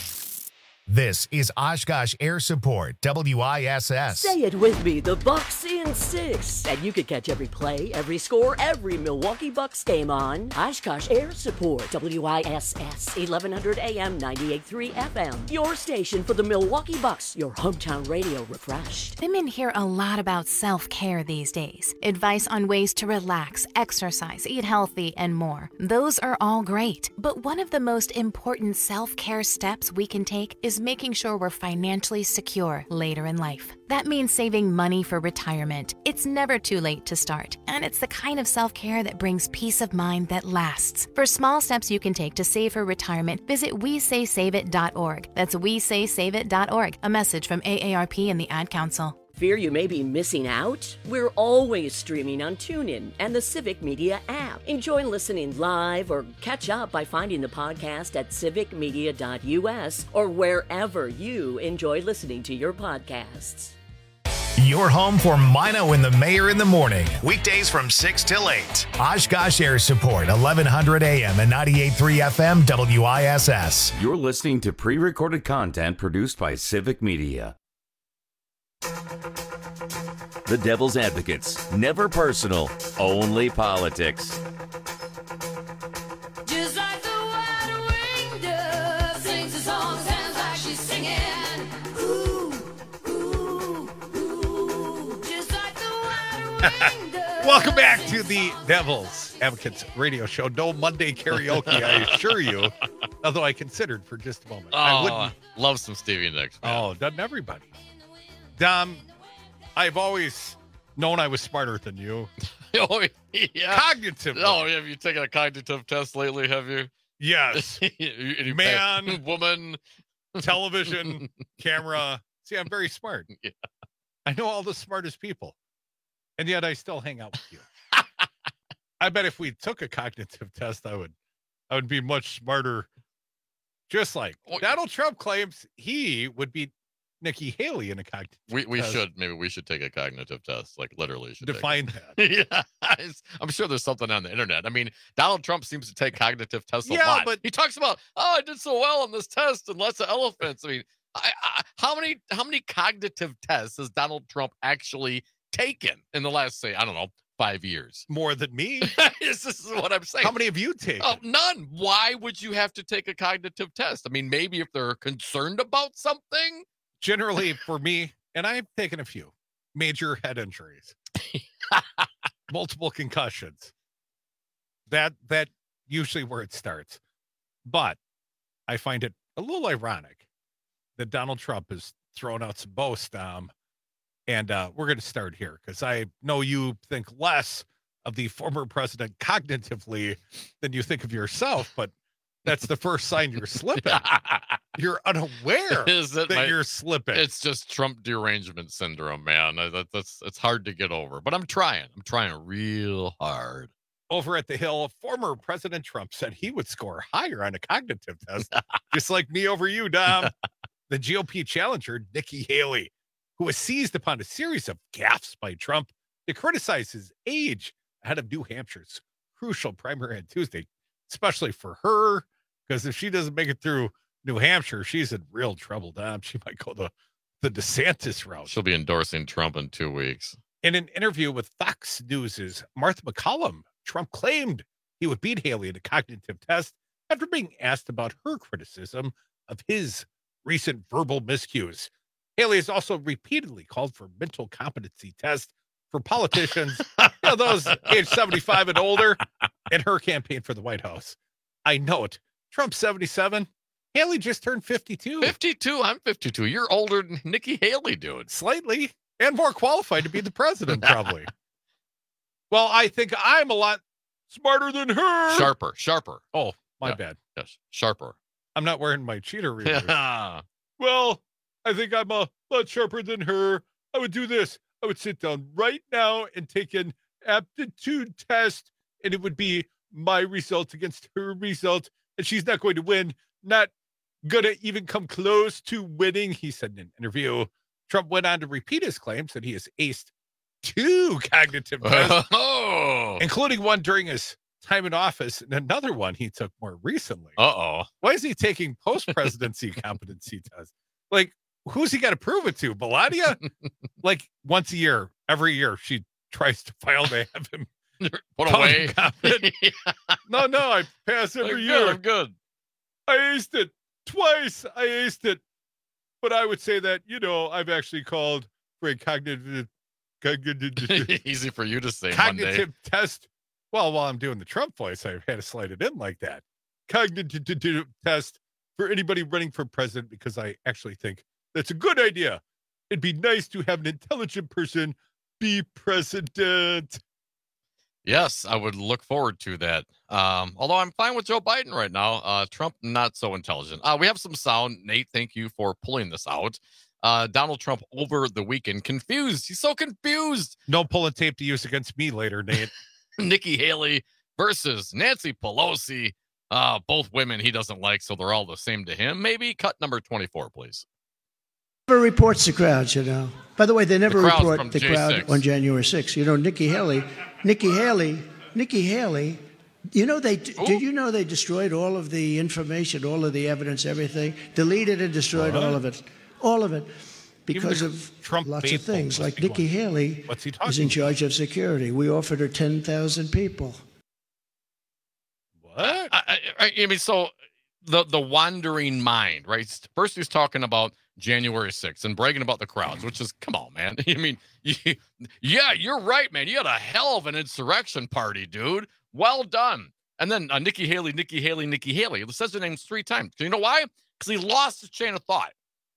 This is Oshkosh Air Support, W I S S. Say it with me, the Bucks in six. And you can catch every play, every score, every Milwaukee Bucks game on Oshkosh Air Support, W I S S, eleven hundred A M, ninety-eight point three F M. Your station for the Milwaukee Bucks, your hometown radio refreshed. Women hear a lot about self-care these days. Advice on ways to relax, exercise, eat healthy, and more. Those are all great. But one of the most important self-care steps we can take is making sure we're financially secure later in life. That means saving money for retirement. It's never too late to start, and it's the kind of self-care that brings peace of mind that lasts. For small steps you can take to save for retirement, visit we say save it dot org. That's we say save it dot org. A message from A A R P and the Ad Council. Fear you may be missing out? We're always streaming on TuneIn and the Civic Media app. Enjoy listening live or catch up by finding the podcast at civic media dot u s or wherever you enjoy listening to your podcasts. Your home for Mino and the Mayor in the morning. Weekdays from six till eight. Oshkosh Air Support, eleven hundred A M and ninety-eight point three F M W I S S. You're listening to pre-recorded content produced by Civic Media. The Devil's Advocates. Never personal, only politics. Just like the white-winged dove sings a song, sounds like she's singing. Ooh, ooh, ooh. Just like the white-winged dove. Welcome back to the Devil's Advocates radio show. No Monday karaoke, I assure you. Although I considered for just a moment. Oh, I wouldn't. Love some Stevie Nicks, man. Oh, doesn't everybody? Dom, I've always known I was smarter than you. Oh, yeah. Cognitively. Oh, have you taken a cognitive test lately, have you? Yes. Any Man, pa- woman, television, camera. See, I'm very smart. Yeah. I know all the smartest people. And yet I still hang out with you. I bet if we took a cognitive test, I would I would be much smarter. Just like Donald Trump claims he would beat Nikki Haley in a cognitive We we test. should maybe we should take a cognitive test, like literally should take Define it. Yeah, it's- I'm sure there's something on the internet. I mean, Donald Trump seems to take cognitive tests a Yeah, lot. but- He talks about, oh, I did so well on this test and lots of elephants. I mean, I, I, how many how many cognitive tests has Donald Trump actually taken in the last, say, I don't know, five years? More than me. this is what I'm saying. How many have you taken? Oh, none. Why would you have to take a cognitive test? I mean, maybe if they're concerned about something. Generally, for me, and I've taken a few major head injuries, multiple concussions. That that usually where it starts. But I find it a little ironic that Donald Trump has thrown out some boasts, um, and uh, we're going to start here because I know you think less of the former president cognitively than you think of yourself, but that's the first sign you're slipping. You're unaware Is it that my- you're slipping. It's just Trump derangement syndrome, man. I- That, that's it's hard to get over, but I'm trying. I'm trying real hard. Over at the Hill, former President Trump said he would score higher on a cognitive test, just like me over you, Dom. The G O P challenger, Nikki Haley, who was seized upon a series of gaffes by Trump to criticize his age ahead of New Hampshire's crucial primary on Tuesday, especially for her, because if she doesn't make it through New Hampshire, she's in real trouble, Dom. She might go the, the DeSantis route. She'll be endorsing Trump in two weeks. In an interview with Fox News' Martha McCallum, Trump claimed he would beat Haley in a cognitive test after being asked about her criticism of his recent verbal miscues. Haley has also repeatedly called for mental competency tests for politicians, you know, those age seventy-five and older, in her campaign for the White House. I note, Trump's seventy-seven. Haley just turned fifty-two. fifty-two? I'm fifty-two. You're older than Nikki Haley, dude. Slightly, and more qualified to be the president, probably. Well, I think I'm a lot smarter than her. Sharper, sharper. Oh, my Yeah. bad. Yes, sharper. I'm not wearing my cheater readers. Yeah. Well, I think I'm a lot sharper than her. I would do this. I would sit down right now and take an aptitude test, and it would be my result against her result, and she's not going to win. Not gonna even come close to winning, he said in an interview. Trump went on to repeat his claims that he has aced two cognitive tests, Oh. including one during his time in office and another one he took more recently. Uh-oh. Why is he taking post-presidency competency tests? Like, who's he got to prove it to? Melania? Like, once a year, every year, she tries to file to have him Put call away. him competent. No, no, I pass every I'm year. good, I'm good. I aced it twice. I aced it. But I would say that, you know, I've actually called for a cognitive, cognitive, Easy for you to say cognitive test. Well, while I'm doing the Trump voice, I had to slide it in like that. Cognitive test for anybody running for president, because I actually think that's a good idea. It'd be nice to have an intelligent person be president. Yes, I would look forward to that. Um, although I'm fine with Joe Biden right now. Uh, Trump, not so intelligent. Uh, we have some sound. Nate, thank you for pulling this out. Uh, Donald Trump over the weekend, confused. He's so confused. No pulling tape to use against me later, Nate. Nikki Haley versus Nancy Pelosi. Uh, both women he doesn't like, so they're all the same to him. Maybe cut number twenty-four, please. Never reports the crowds, you know. By the way, they never The crowd's report from the J crowd six. on January sixth. You know, Nikki Haley, Nikki Haley, Nikki Haley. You know they did you know they destroyed all of the information, all of the evidence, everything, deleted and destroyed What? all of it, all of it. because Even of Trump lots of faithful things. must Like be Nikki going, Haley What's he is talking in about? charge of security. We offered her ten thousand people. What? I, I, I I mean, so the the wandering mind, right? First, he's talking about January sixth and bragging about the crowds, which is, come on, man. I mean, you, yeah, you're right, man. You had a hell of an insurrection party, dude. Well done. And then uh, Nikki Haley, Nikki Haley, Nikki Haley. It says her name three times. You know why? Because he lost his chain of thought.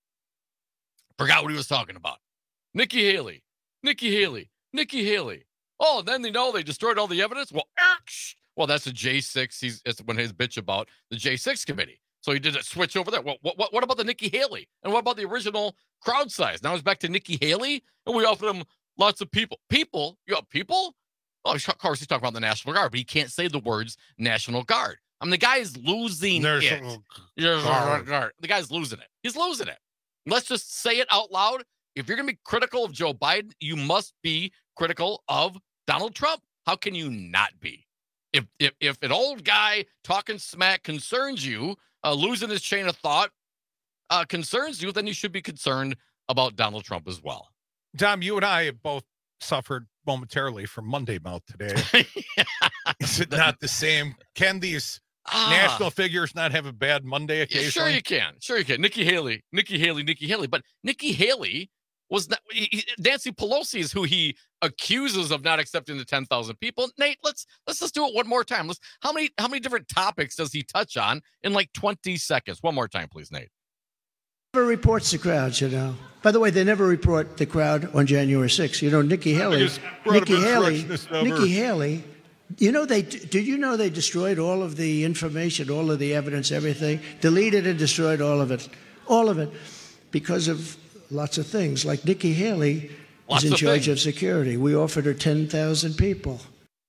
Forgot what he was talking about. Nikki Haley, Nikki Haley, Nikki Haley. Oh, and then they know they destroyed all the evidence. Well, erch. Well, that's a J six. He's it's when his bitch about the J six committee. So he did a switch over there. Well, what, what, what about the Nikki Haley? And what about the original crowd size? Now he's back to Nikki Haley, and we offered him lots of people. People? You got people? Oh, of course, he's talking about the National Guard, but he can't say the words National Guard. I mean, the guy is losing National it. Guard. Guard. The guy's losing it. He's losing it. Let's just say it out loud. If you're going to be critical of Joe Biden, you must be critical of Donald Trump. How can you not be? If if, if an old guy talking smack concerns you, uh, losing his chain of thought uh, concerns you, then you should be concerned about Donald Trump as well. Dom, you and I have both suffered momentarily from Monday mouth today. Is it not the same? Can these Ah. national figures not have a bad Monday Yeah, occasionally? sure you can. Sure you can. Nikki Haley, Nikki Haley, Nikki Haley. But Nikki Haley was not, he, he- Nancy Pelosi is who he accuses of not accepting the ten thousand people. Nate, let's let's just do it one more time. Let's how many how many different topics does he touch on in like twenty seconds? One more time, please, Nate. Never reports the crowds, you know. By the way, they never report the crowd on January sixth. You know, Nikki Haley, just brought up Nikki Haley, insurrectionist number. Nikki Haley. You know, they did you know they destroyed all of the information, all of the evidence, everything, deleted and destroyed all of it, all of it, because of lots of things. Like Nikki Haley Lots is in of charge things. of security. We offered her ten thousand people.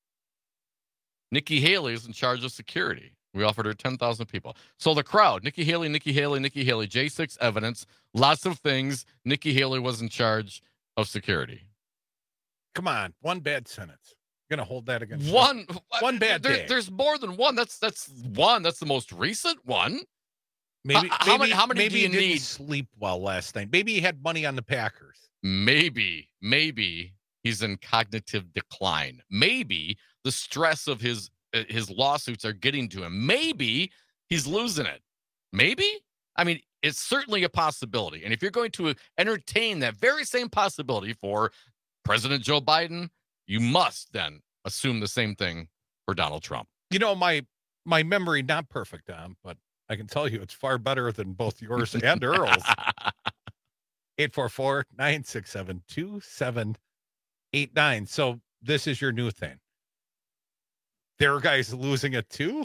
Nikki Haley is in charge of security. We offered her ten thousand people. So the crowd, Nikki Haley, Nikki Haley, Nikki Haley, J six evidence, lots of things. Nikki Haley was in charge of security. Come on, one bad sentence. You're gonna hold that against One, one bad there- day. There's more than one. That's that's one. That's the most recent one. Maybe How- how maybe, many- how many maybe do you he didn't need? sleep well last night. Maybe he had money on the Packers. Maybe, maybe he's in cognitive decline. Maybe the stress of his uh, his lawsuits are getting to him. Maybe he's losing it. Maybe. I mean, it's certainly a possibility. And if you're going to entertain that very same possibility for President Joe Biden, you must then assume the same thing for Donald Trump. You know, my my memory not perfect, Dom, but I can tell you it's far better than both yours and Earl's. eight four four, nine six seven, two seven eight nine. So this is your new thing. There are guys losing it too?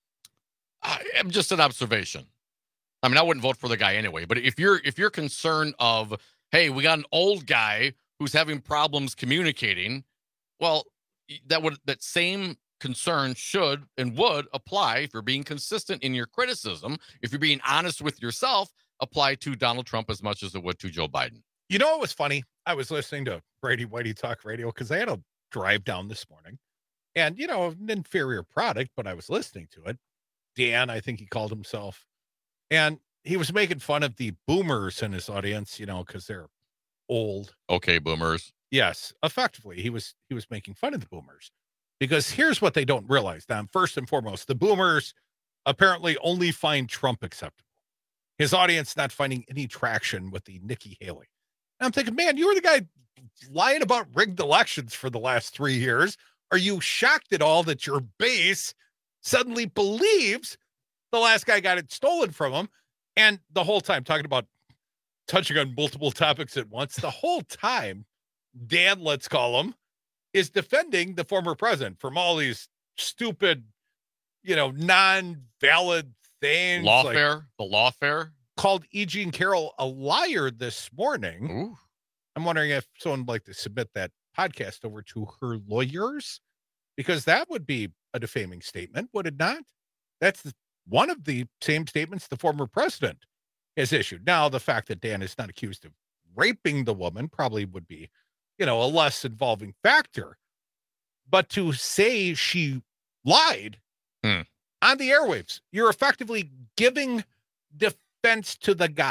I, I'm just an observation. I mean, I wouldn't vote for the guy anyway, but if you're if you're concerned of, hey, we got an old guy who's having problems communicating, well, that would that same concern should and would apply if you're being consistent in your criticism, if you're being honest with yourself, apply to Donald Trump as much as it would to Joe Biden. You know what was funny? I was listening to Brady Whitey Talk Radio because I had a drive down this morning. And, you know, an inferior product, but I was listening to it. Dan, I think he called himself. And he was making fun of the boomers in his audience, you know, because they're old. Okay, boomers. Yes, effectively. He was he was making fun of the boomers. Because here's what they don't realize, Don. First and foremost, the boomers apparently only find Trump acceptable. His audience not finding any traction with the Nikki Haley. And I'm thinking, man, you were the guy lying about rigged elections for the last three years. Are you shocked at all that your base suddenly believes the last guy got it stolen from him? And the whole time talking about touching on multiple topics at once, the whole time, Dan, let's call him, is defending the former president from all these stupid, you know, non-valid things. Lawfare, like the lawfare. called E. Jean Carroll a liar this morning. Ooh. I'm wondering if someone would like to submit that podcast over to her lawyers, because that would be a defaming statement, would it not? That's the, one of the same statements the former president has issued. Now, the fact that Dan is not accused of raping the woman probably would be, you know, a less involving factor. But to say she lied Hmm. on the airwaves, you're effectively giving defense to the guy.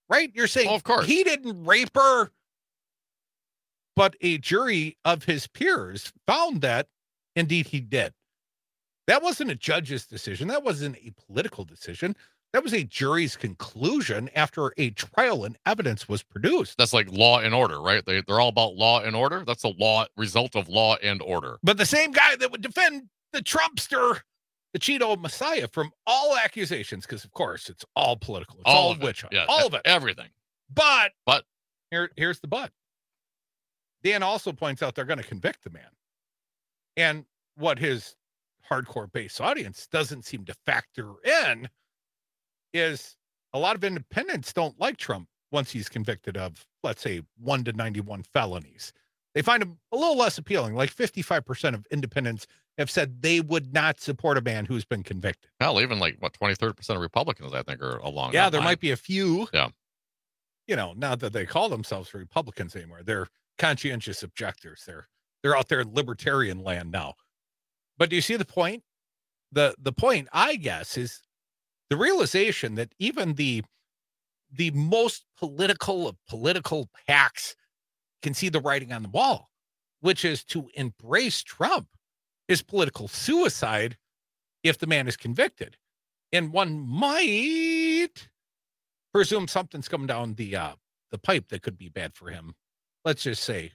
right? You're saying, oh, of course, he didn't rape her, but a jury of his peers found that indeed he did. That wasn't a judge's decision. That wasn't a political decision. That was a jury's conclusion after a trial and evidence was produced. That's like law and order, right? They, they're all about law and order. That's a law result of law and order. But the same guy that would defend the Trumpster, the Cheeto Messiah, from all accusations, because of course it's all political. It's all, all witch hunt. Yeah, all of it. Everything. But, but here, here's the but. Dan also points out they're going to convict the man. And what his hardcore base audience doesn't seem to factor in is a lot of independents don't like Trump once he's convicted of, let's say, one to ninety-one felonies. They find him a little less appealing. Like fifty-five percent of independents have said they would not support a man who's been convicted. Hell, even like, what, twenty, thirty percent of Republicans, I think, are along Yeah, that there line. might be a few. Yeah. You know, not that they call themselves Republicans anymore. They're conscientious objectors. They're they're out there in libertarian land now. But do you see the point? The the point, I guess, is the realization that even the the most political of political hacks can see the writing on the wall, which is to embrace Trump is political suicide if the man is convicted. And one might presume something's coming down the uh, the pipe that could be bad for him. Let's just say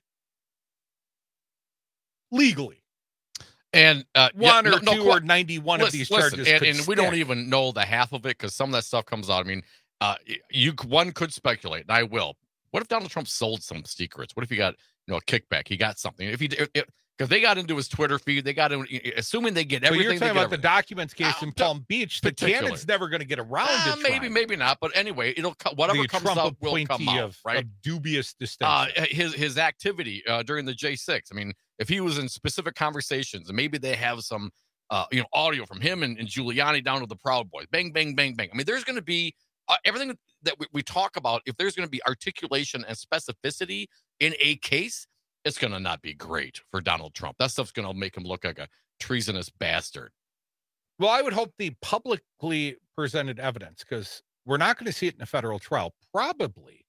legally. And uh, one yeah, or no, two no, or ninety-one listen, of these listen, charges, and, could and we don't stick. even know the half of it because some of that stuff comes out. I mean, uh, you one could speculate, and I will. What if Donald Trump sold some secrets? What if he got you know a kickback? He got something. If he because they got into his Twitter feed, they got in, assuming they get So everything. you're talking they get about the documents case Uh, in Palm Beach. The particular. cannon's never going to get around Uh, to maybe, trying. maybe not. But anyway, it'll co- whatever The comes Trump out will come appointee out, of, right? of dubious distinction. Uh, his his activity uh, during the J six. I mean, if he was in specific conversations, and maybe they have some, uh, you know, audio from him and, and Giuliani down to the Proud Boys. Bang, bang, bang, bang. I mean, there's going to be uh, everything that we, we talk about. If there's going to be articulation and specificity in a case, it's going to not be great for Donald Trump. That stuff's going to make him look like a treasonous bastard. Well, I would hope the publicly presented evidence, because we're not going to see it in a federal trial, probably.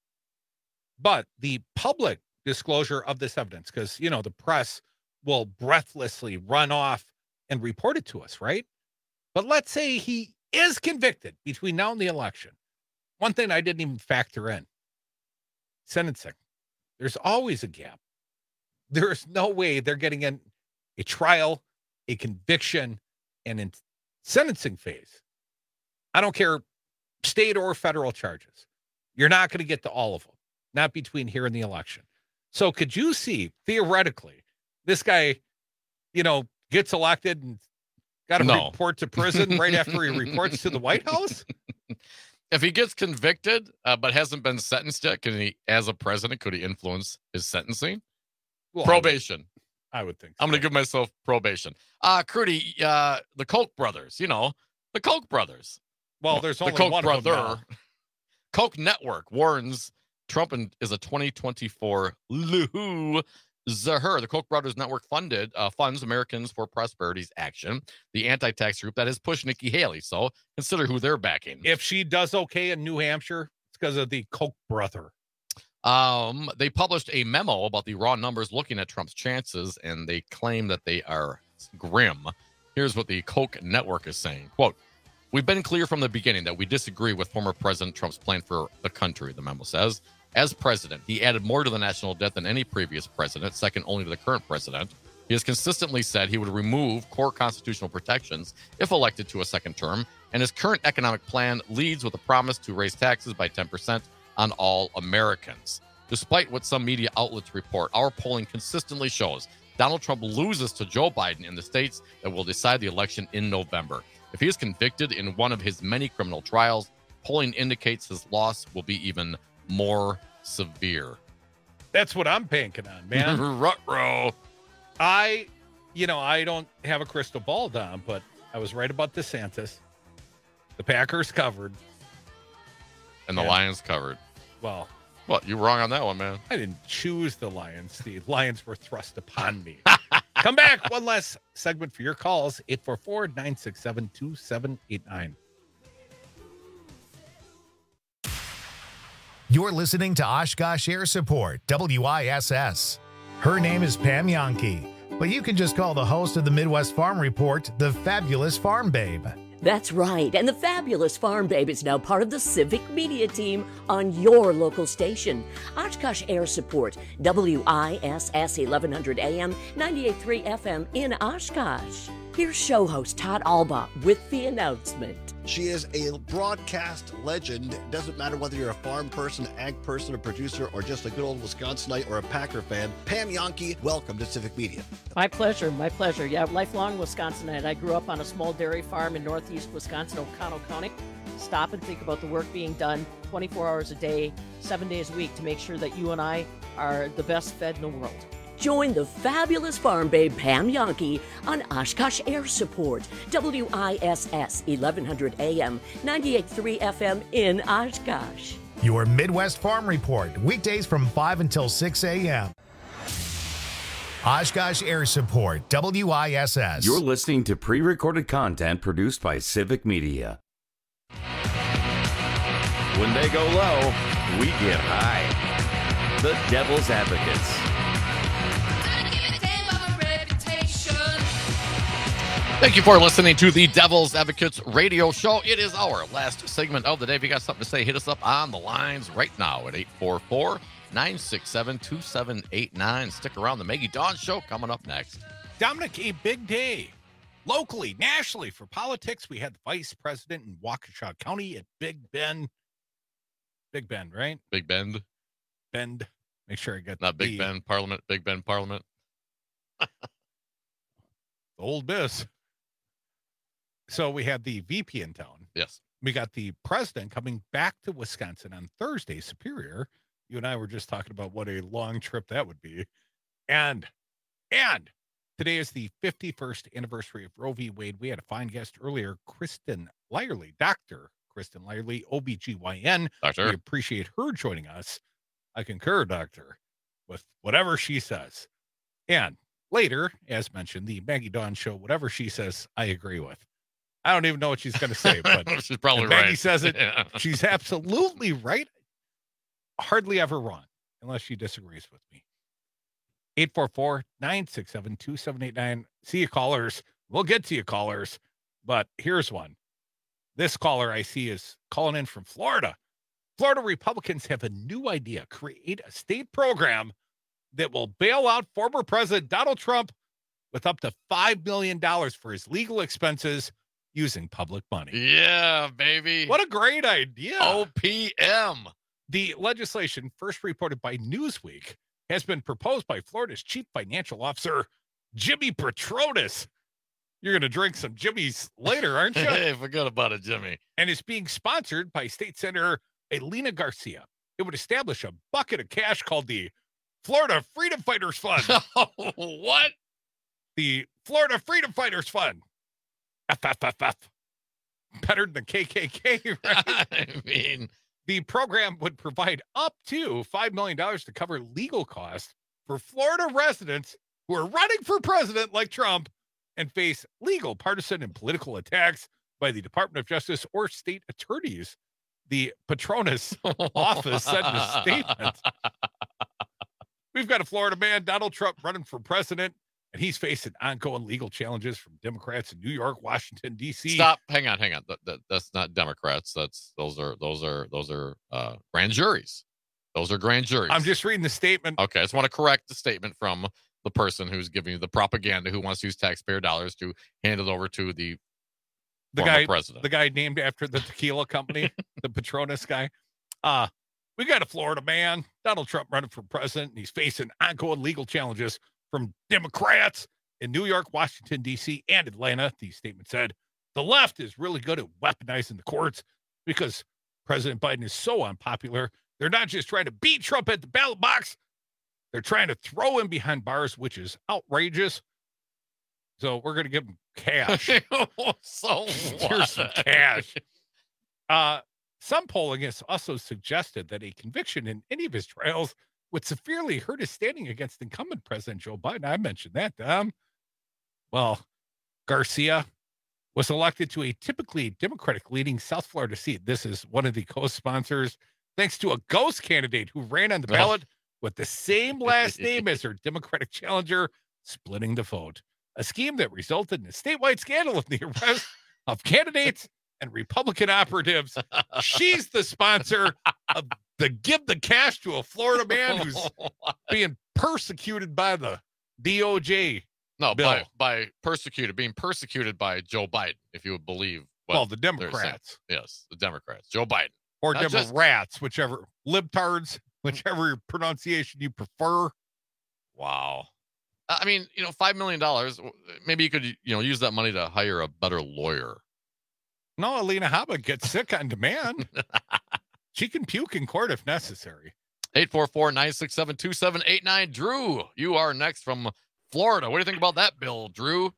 But the public disclosure of this evidence, because, you know, the press will breathlessly run off and report it to us, right? But let's say he is convicted between now and the election. One thing I didn't even factor in, sentencing. There's always a gap. There's no way they're getting in a trial, a conviction, and in sentencing phase. I don't care, state or federal charges. You're not going to get to all of them, not between here and the election. So could you see, theoretically, this guy, you know, gets elected and got to No. report to prison right after he reports to the White House? If he gets convicted uh, but hasn't been sentenced yet, can he, as a president, could he influence his sentencing? Well, probation. I would, I would think so. I'm going to give myself probation. Uh, Crudy, uh, the Koch brothers, you know, the Koch brothers. Well, there's the only Koch one of them brother. Koch Network warns Trump is a twenty twenty-four loser. The Koch brothers network funded uh, funds Americans for Prosperity's Action, the anti-tax group that has pushed Nikki Haley. So consider who they're backing. If she does okay in New Hampshire, it's because of the Koch brother. Um, they published a memo about the raw numbers looking at Trump's chances, and they claim that they are grim. Here's what the Koch network is saying. Quote, "We've been clear from the beginning that we disagree with former President Trump's plan for the country," the memo says. As president, he added more to the national debt than any previous president, second only to the current president. He has consistently said he would remove core constitutional protections if elected to a second term, and his current economic plan leads with a promise to raise taxes by ten percent on all Americans. Despite what some media outlets report, our polling consistently shows Donald Trump loses to Joe Biden in the states that will decide the election in November. If he is convicted in one of his many criminal trials, polling indicates his loss will be even more severe. That's what I'm banking on, man. Ruh-roh. I, you know, I don't have a crystal ball, Dom, but I was right about DeSantis. The Packers covered. And the Yeah. Lions covered. Well, What? You were wrong on that one, man. I didn't choose the Lions. The Lions were thrust upon me. Come back. One last segment for your calls. eight four four, nine six seven, two seven eight nine. You're listening to Oshkosh Air Support, W I S S. Her name is Pam Yankee, but you can just call the host of the Midwest Farm Report the Fabulous Farm Babe. That's right, and the Fabulous Farm Babe is now part of the Civic Media team on your local station. Oshkosh Air Support, W I S S eleven hundred A M, ninety-eight point three F M in Oshkosh. Here's show host Todd Alba with the announcement. She is a broadcast legend. It doesn't matter whether you're a farm person, ag person, a producer, or just a good old Wisconsinite or a Packer fan. Pam Yankee, welcome to Civic Media. My pleasure, my pleasure. Yeah, lifelong Wisconsinite. I grew up on a small dairy farm in northeast Wisconsin, Oconto County. Stop and think about the work being done twenty-four hours a day, seven days a week to make sure that you and I are the best fed in the world. Join the Fabulous Farm Babe Pam Yankee on Oshkosh Air Support, W I S S eleven hundred A M, ninety-eight point three F M in Oshkosh. Your Midwest Farm Report, weekdays from five until six A M. Oshkosh Air Support, W I S S. You're listening to pre-recorded content produced by Civic Media. When they go low, we get high. The Devil's Advocates. Thank you for listening to the Devil's Advocates radio show. It is our last segment of the day. If you got something to say, hit us up on the lines right now at eight four four, nine six seven, two seven eight nine. Stick around. The Maggie Dawn Show coming up next. Dominic, a big day locally, nationally for politics. We had the vice president in Waukesha County at Big Bend. Big Bend, right? Big Bend. Bend. Make sure I get Not the Big Bend Parliament. Big Bend Parliament. Old Miss. So we had the V P in town. Yes. We got the president coming back to Wisconsin on Thursday, Superior. You and I were just talking about what a long trip that would be. And, and today is the fifty-first anniversary of Roe v. Wade. We had a fine guest earlier, Kristen Lyerly, Doctor Kristen Lyerly, O B G Y N. Doctor. We appreciate her joining us. I concur, Doctor, with whatever she says. And later, as mentioned, the Maggie Dawn Show, whatever she says, I agree with. I don't even know what she's going to say, but she's probably if Maggie right. says it. Yeah. She's absolutely right. Hardly ever wrong, unless she disagrees with me. eight four four, nine six seven, two seven eight nine. See you, callers. We'll get to you, callers. But here's one. This caller I see is calling in from Florida. Florida Republicans have a new idea. Create a state program that will bail out former President Donald Trump with up to five million dollars for his legal expenses using public money. Yeah, baby. What a great idea. O P M. The legislation, first reported by Newsweek, has been proposed by Florida's chief financial officer, Jimmy Petronas. You're going to drink some Jimmy's later, aren't you? Hey, forget about it, Jimmy. And is being sponsored by State Senator Elena Garcia. It would establish a bucket of cash called the Florida Freedom Fighters Fund. What? The Florida Freedom Fighters Fund. F F F F. Better than the K K K, right? I mean, the program would provide up to five million dollars to cover legal costs for Florida residents who are running for president like Trump and face legal, partisan, and political attacks by the Department of Justice or state attorneys. The Petronas office said in a statement. We've got a Florida man, Donald Trump, running for president, and he's facing ongoing legal challenges from Democrats in New York, Washington, D C. Stop. Hang on. Hang on. That, that, that's not Democrats. That's those are those are those are uh, grand juries. Those are grand juries. I'm just reading the statement. Okay, I just want to correct the statement from the person who's giving you the propaganda, who wants to use taxpayer dollars to hand it over to the the former guy, president. the guy named after the tequila company, the Petronas guy. Uh, we got a Florida man, Donald Trump, running for president, and he's facing ongoing legal challenges from Democrats in New York, Washington, D C, and Atlanta. The statement said the left is really good at weaponizing the courts because President Biden is so unpopular. They're not just trying to beat Trump at the ballot box. They're trying to throw him behind bars, which is outrageous. So we're going to give him cash. So here's some cash. Uh, some polling has also suggested that a conviction in any of his trials would severely hurt his standing against incumbent President Joe Biden. I mentioned that, Dom. Well, Garcia was elected to a typically Democratic-leaning South Florida seat. This is one of the co-sponsors. thanks to a ghost candidate who ran on the ballot with the same last name as her Democratic challenger, splitting the vote. A scheme that resulted in a statewide scandal of the arrest of candidates and Republican operatives. She's the sponsor of the Give the Cash to a Florida Man who's being persecuted by the D O J. No, bill. by, by persecuted, being persecuted by Joe Biden, if you would believe. what Well, the they're Democrats. saying. Yes, the Democrats. Joe Biden. Or Not just- Democrats, whichever. Libtards, whichever pronunciation you prefer. Wow. I mean, you know, five million dollars, maybe you could, you know, use that money to hire a better lawyer. No, Alina Habba gets sick on demand. She can puke in court if necessary. eight four four, nine six seven, two seven eight nine. Drew, you are next from Florida. What do you think about that bill, Drew?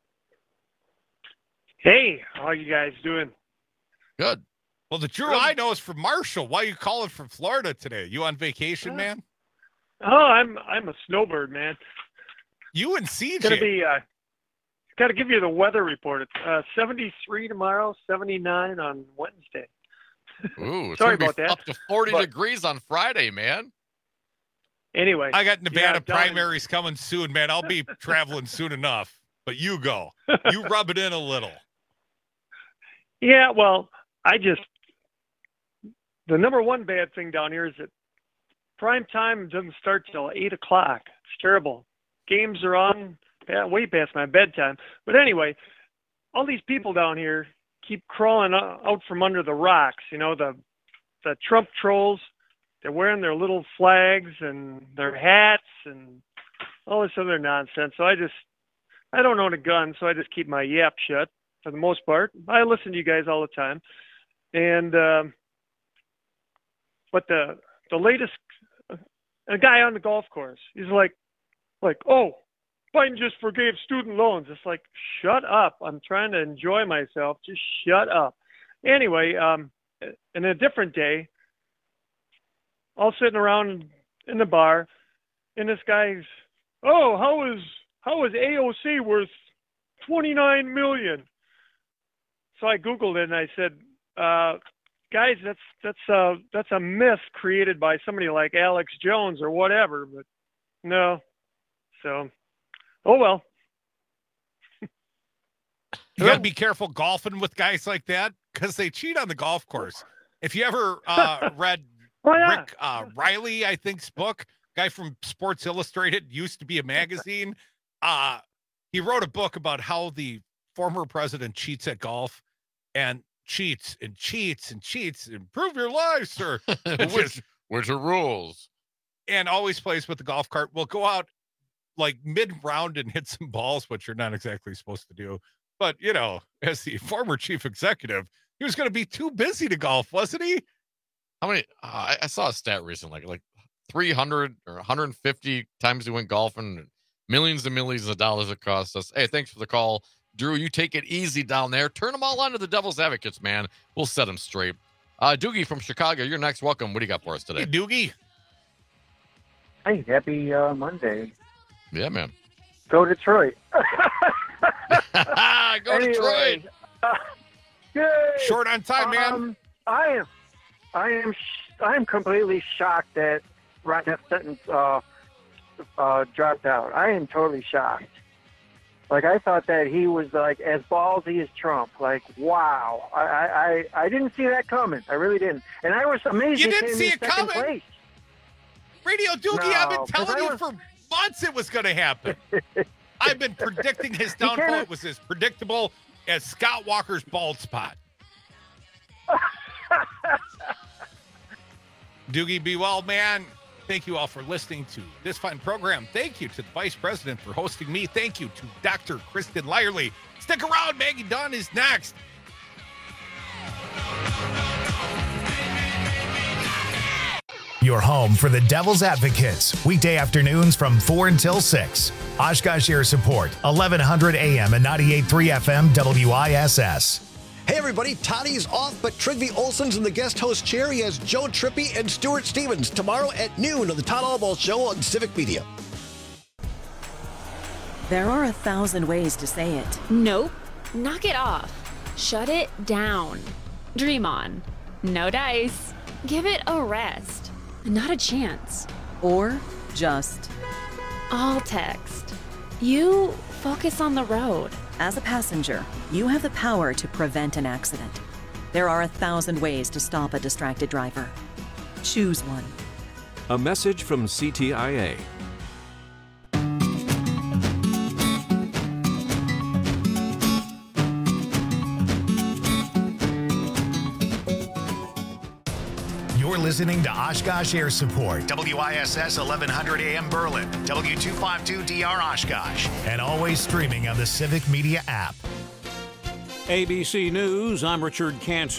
Hey, how you guys doing? Good. Well, the Drew I know is from Marshall. Why are you calling from Florida today? You on vacation, Uh, man? Oh, I'm I'm a snowbird, man. You and C J. It's gonna be. Uh, got to give you the weather report. It's uh, seventy-three tomorrow, seventy-nine on Wednesday. Ooh, it's Sorry gonna be about that. up to forty but- degrees on Friday, man. Anyway, I got Nevada yeah, down in- primaries coming soon, man. I'll be traveling soon enough. But you go. You rub it in a little. Yeah, well, I just the number one bad thing down here is that prime time doesn't start till eight o'clock. It's terrible. Games are on yeah, way past my bedtime. But anyway, all these people down here keep crawling o- out from under the rocks. You know, the the Trump trolls. They're wearing their little flags and their hats and all this other nonsense. So I just I don't own a gun, so I just keep my yap shut for the most part. I listen to you guys all the time. And um, but the the latest a guy on the golf course, he's like like, oh, Biden just forgave student loans. It's like, shut up. I'm trying to enjoy myself. Just shut up. Anyway, um, in a different day, all sitting around in the bar, and this guy's, oh, how is how is A O C worth twenty-nine million? So I Googled it and I said, uh, guys, that's that's uh that's a myth created by somebody like Alex Jones or whatever. But no, so oh well. You got to be careful golfing with guys like that because they cheat on the golf course. If you ever uh, read Oh, yeah. Rick uh, Riley, I think's book, guy from Sports Illustrated, used to be a magazine. Uh, he wrote a book about how the former president cheats at golf and cheats and cheats and cheats. Improve your life, sir. which, which are rules. And always plays with the golf cart. Will go out like mid-round and hit some balls, which you're not exactly supposed to do. But, you know, as the former chief executive, he was going to be too busy to golf, wasn't he? How many? Uh, I, I saw a stat recently, like like three hundred or one hundred fifty times he went golfing, millions and millions of dollars it cost us. Hey, thanks for the call, Drew. You take it easy down there. Turn them all onto the Devil's Advocates, man. We'll set them straight. Uh, Doogie from Chicago, you're next. Welcome. What do you got for us today? Hey, Doogie. Hey, happy uh, Monday. Yeah, man. Go Detroit. Go anyway, Detroit. Uh, yay. Short on time, man. Um, I am, I am, sh- I am completely shocked that Ron DeSantis uh, uh, dropped out. I am totally shocked. Like I thought that he was like as ballsy as Trump. Like wow, I, I, I, I didn't see that coming. I really didn't, and I was amazed. You he didn't came see in it second coming? Place. Radio Doogie, No, I've been 'cause telling I you was- for months it was going to happen. I've been predicting his downfall. kinda- It was as predictable as Scott Walker's bald spot. Doogie, be well, man. Thank you all for listening to this fine program. Thank you to the Vice President for hosting me. Thank you to Doctor Kristen Lyerly. Stick around. Maggie Dunn is next. Your home for the Devil's Advocates, weekday afternoons from four until six. Oshkosh Air Support, eleven hundred A M and ninety-eight point three F M W I S S. Hey, everybody, Toddy's off, but Trigby Olson's in the guest host chair. He has Joe Trippy and Stuart Stevens tomorrow at noon on the Todd Allball Show on Civic Media. There are a thousand ways to say it. Nope. Knock it off. Shut it down. Dream on. No dice. Give it a rest. Not a chance. Or just All text. You focus on the road. as a passenger, you have the power to prevent an accident. There are a thousand ways to stop a distracted driver. Choose one. A message from C T I A. You're listening to Oshkosh Air Support, W I S S eleven hundred A M Berlin, W two fifty-two D R Oshkosh, and always streaming on the Civic Media app. A B C News, I'm Richard Cancer.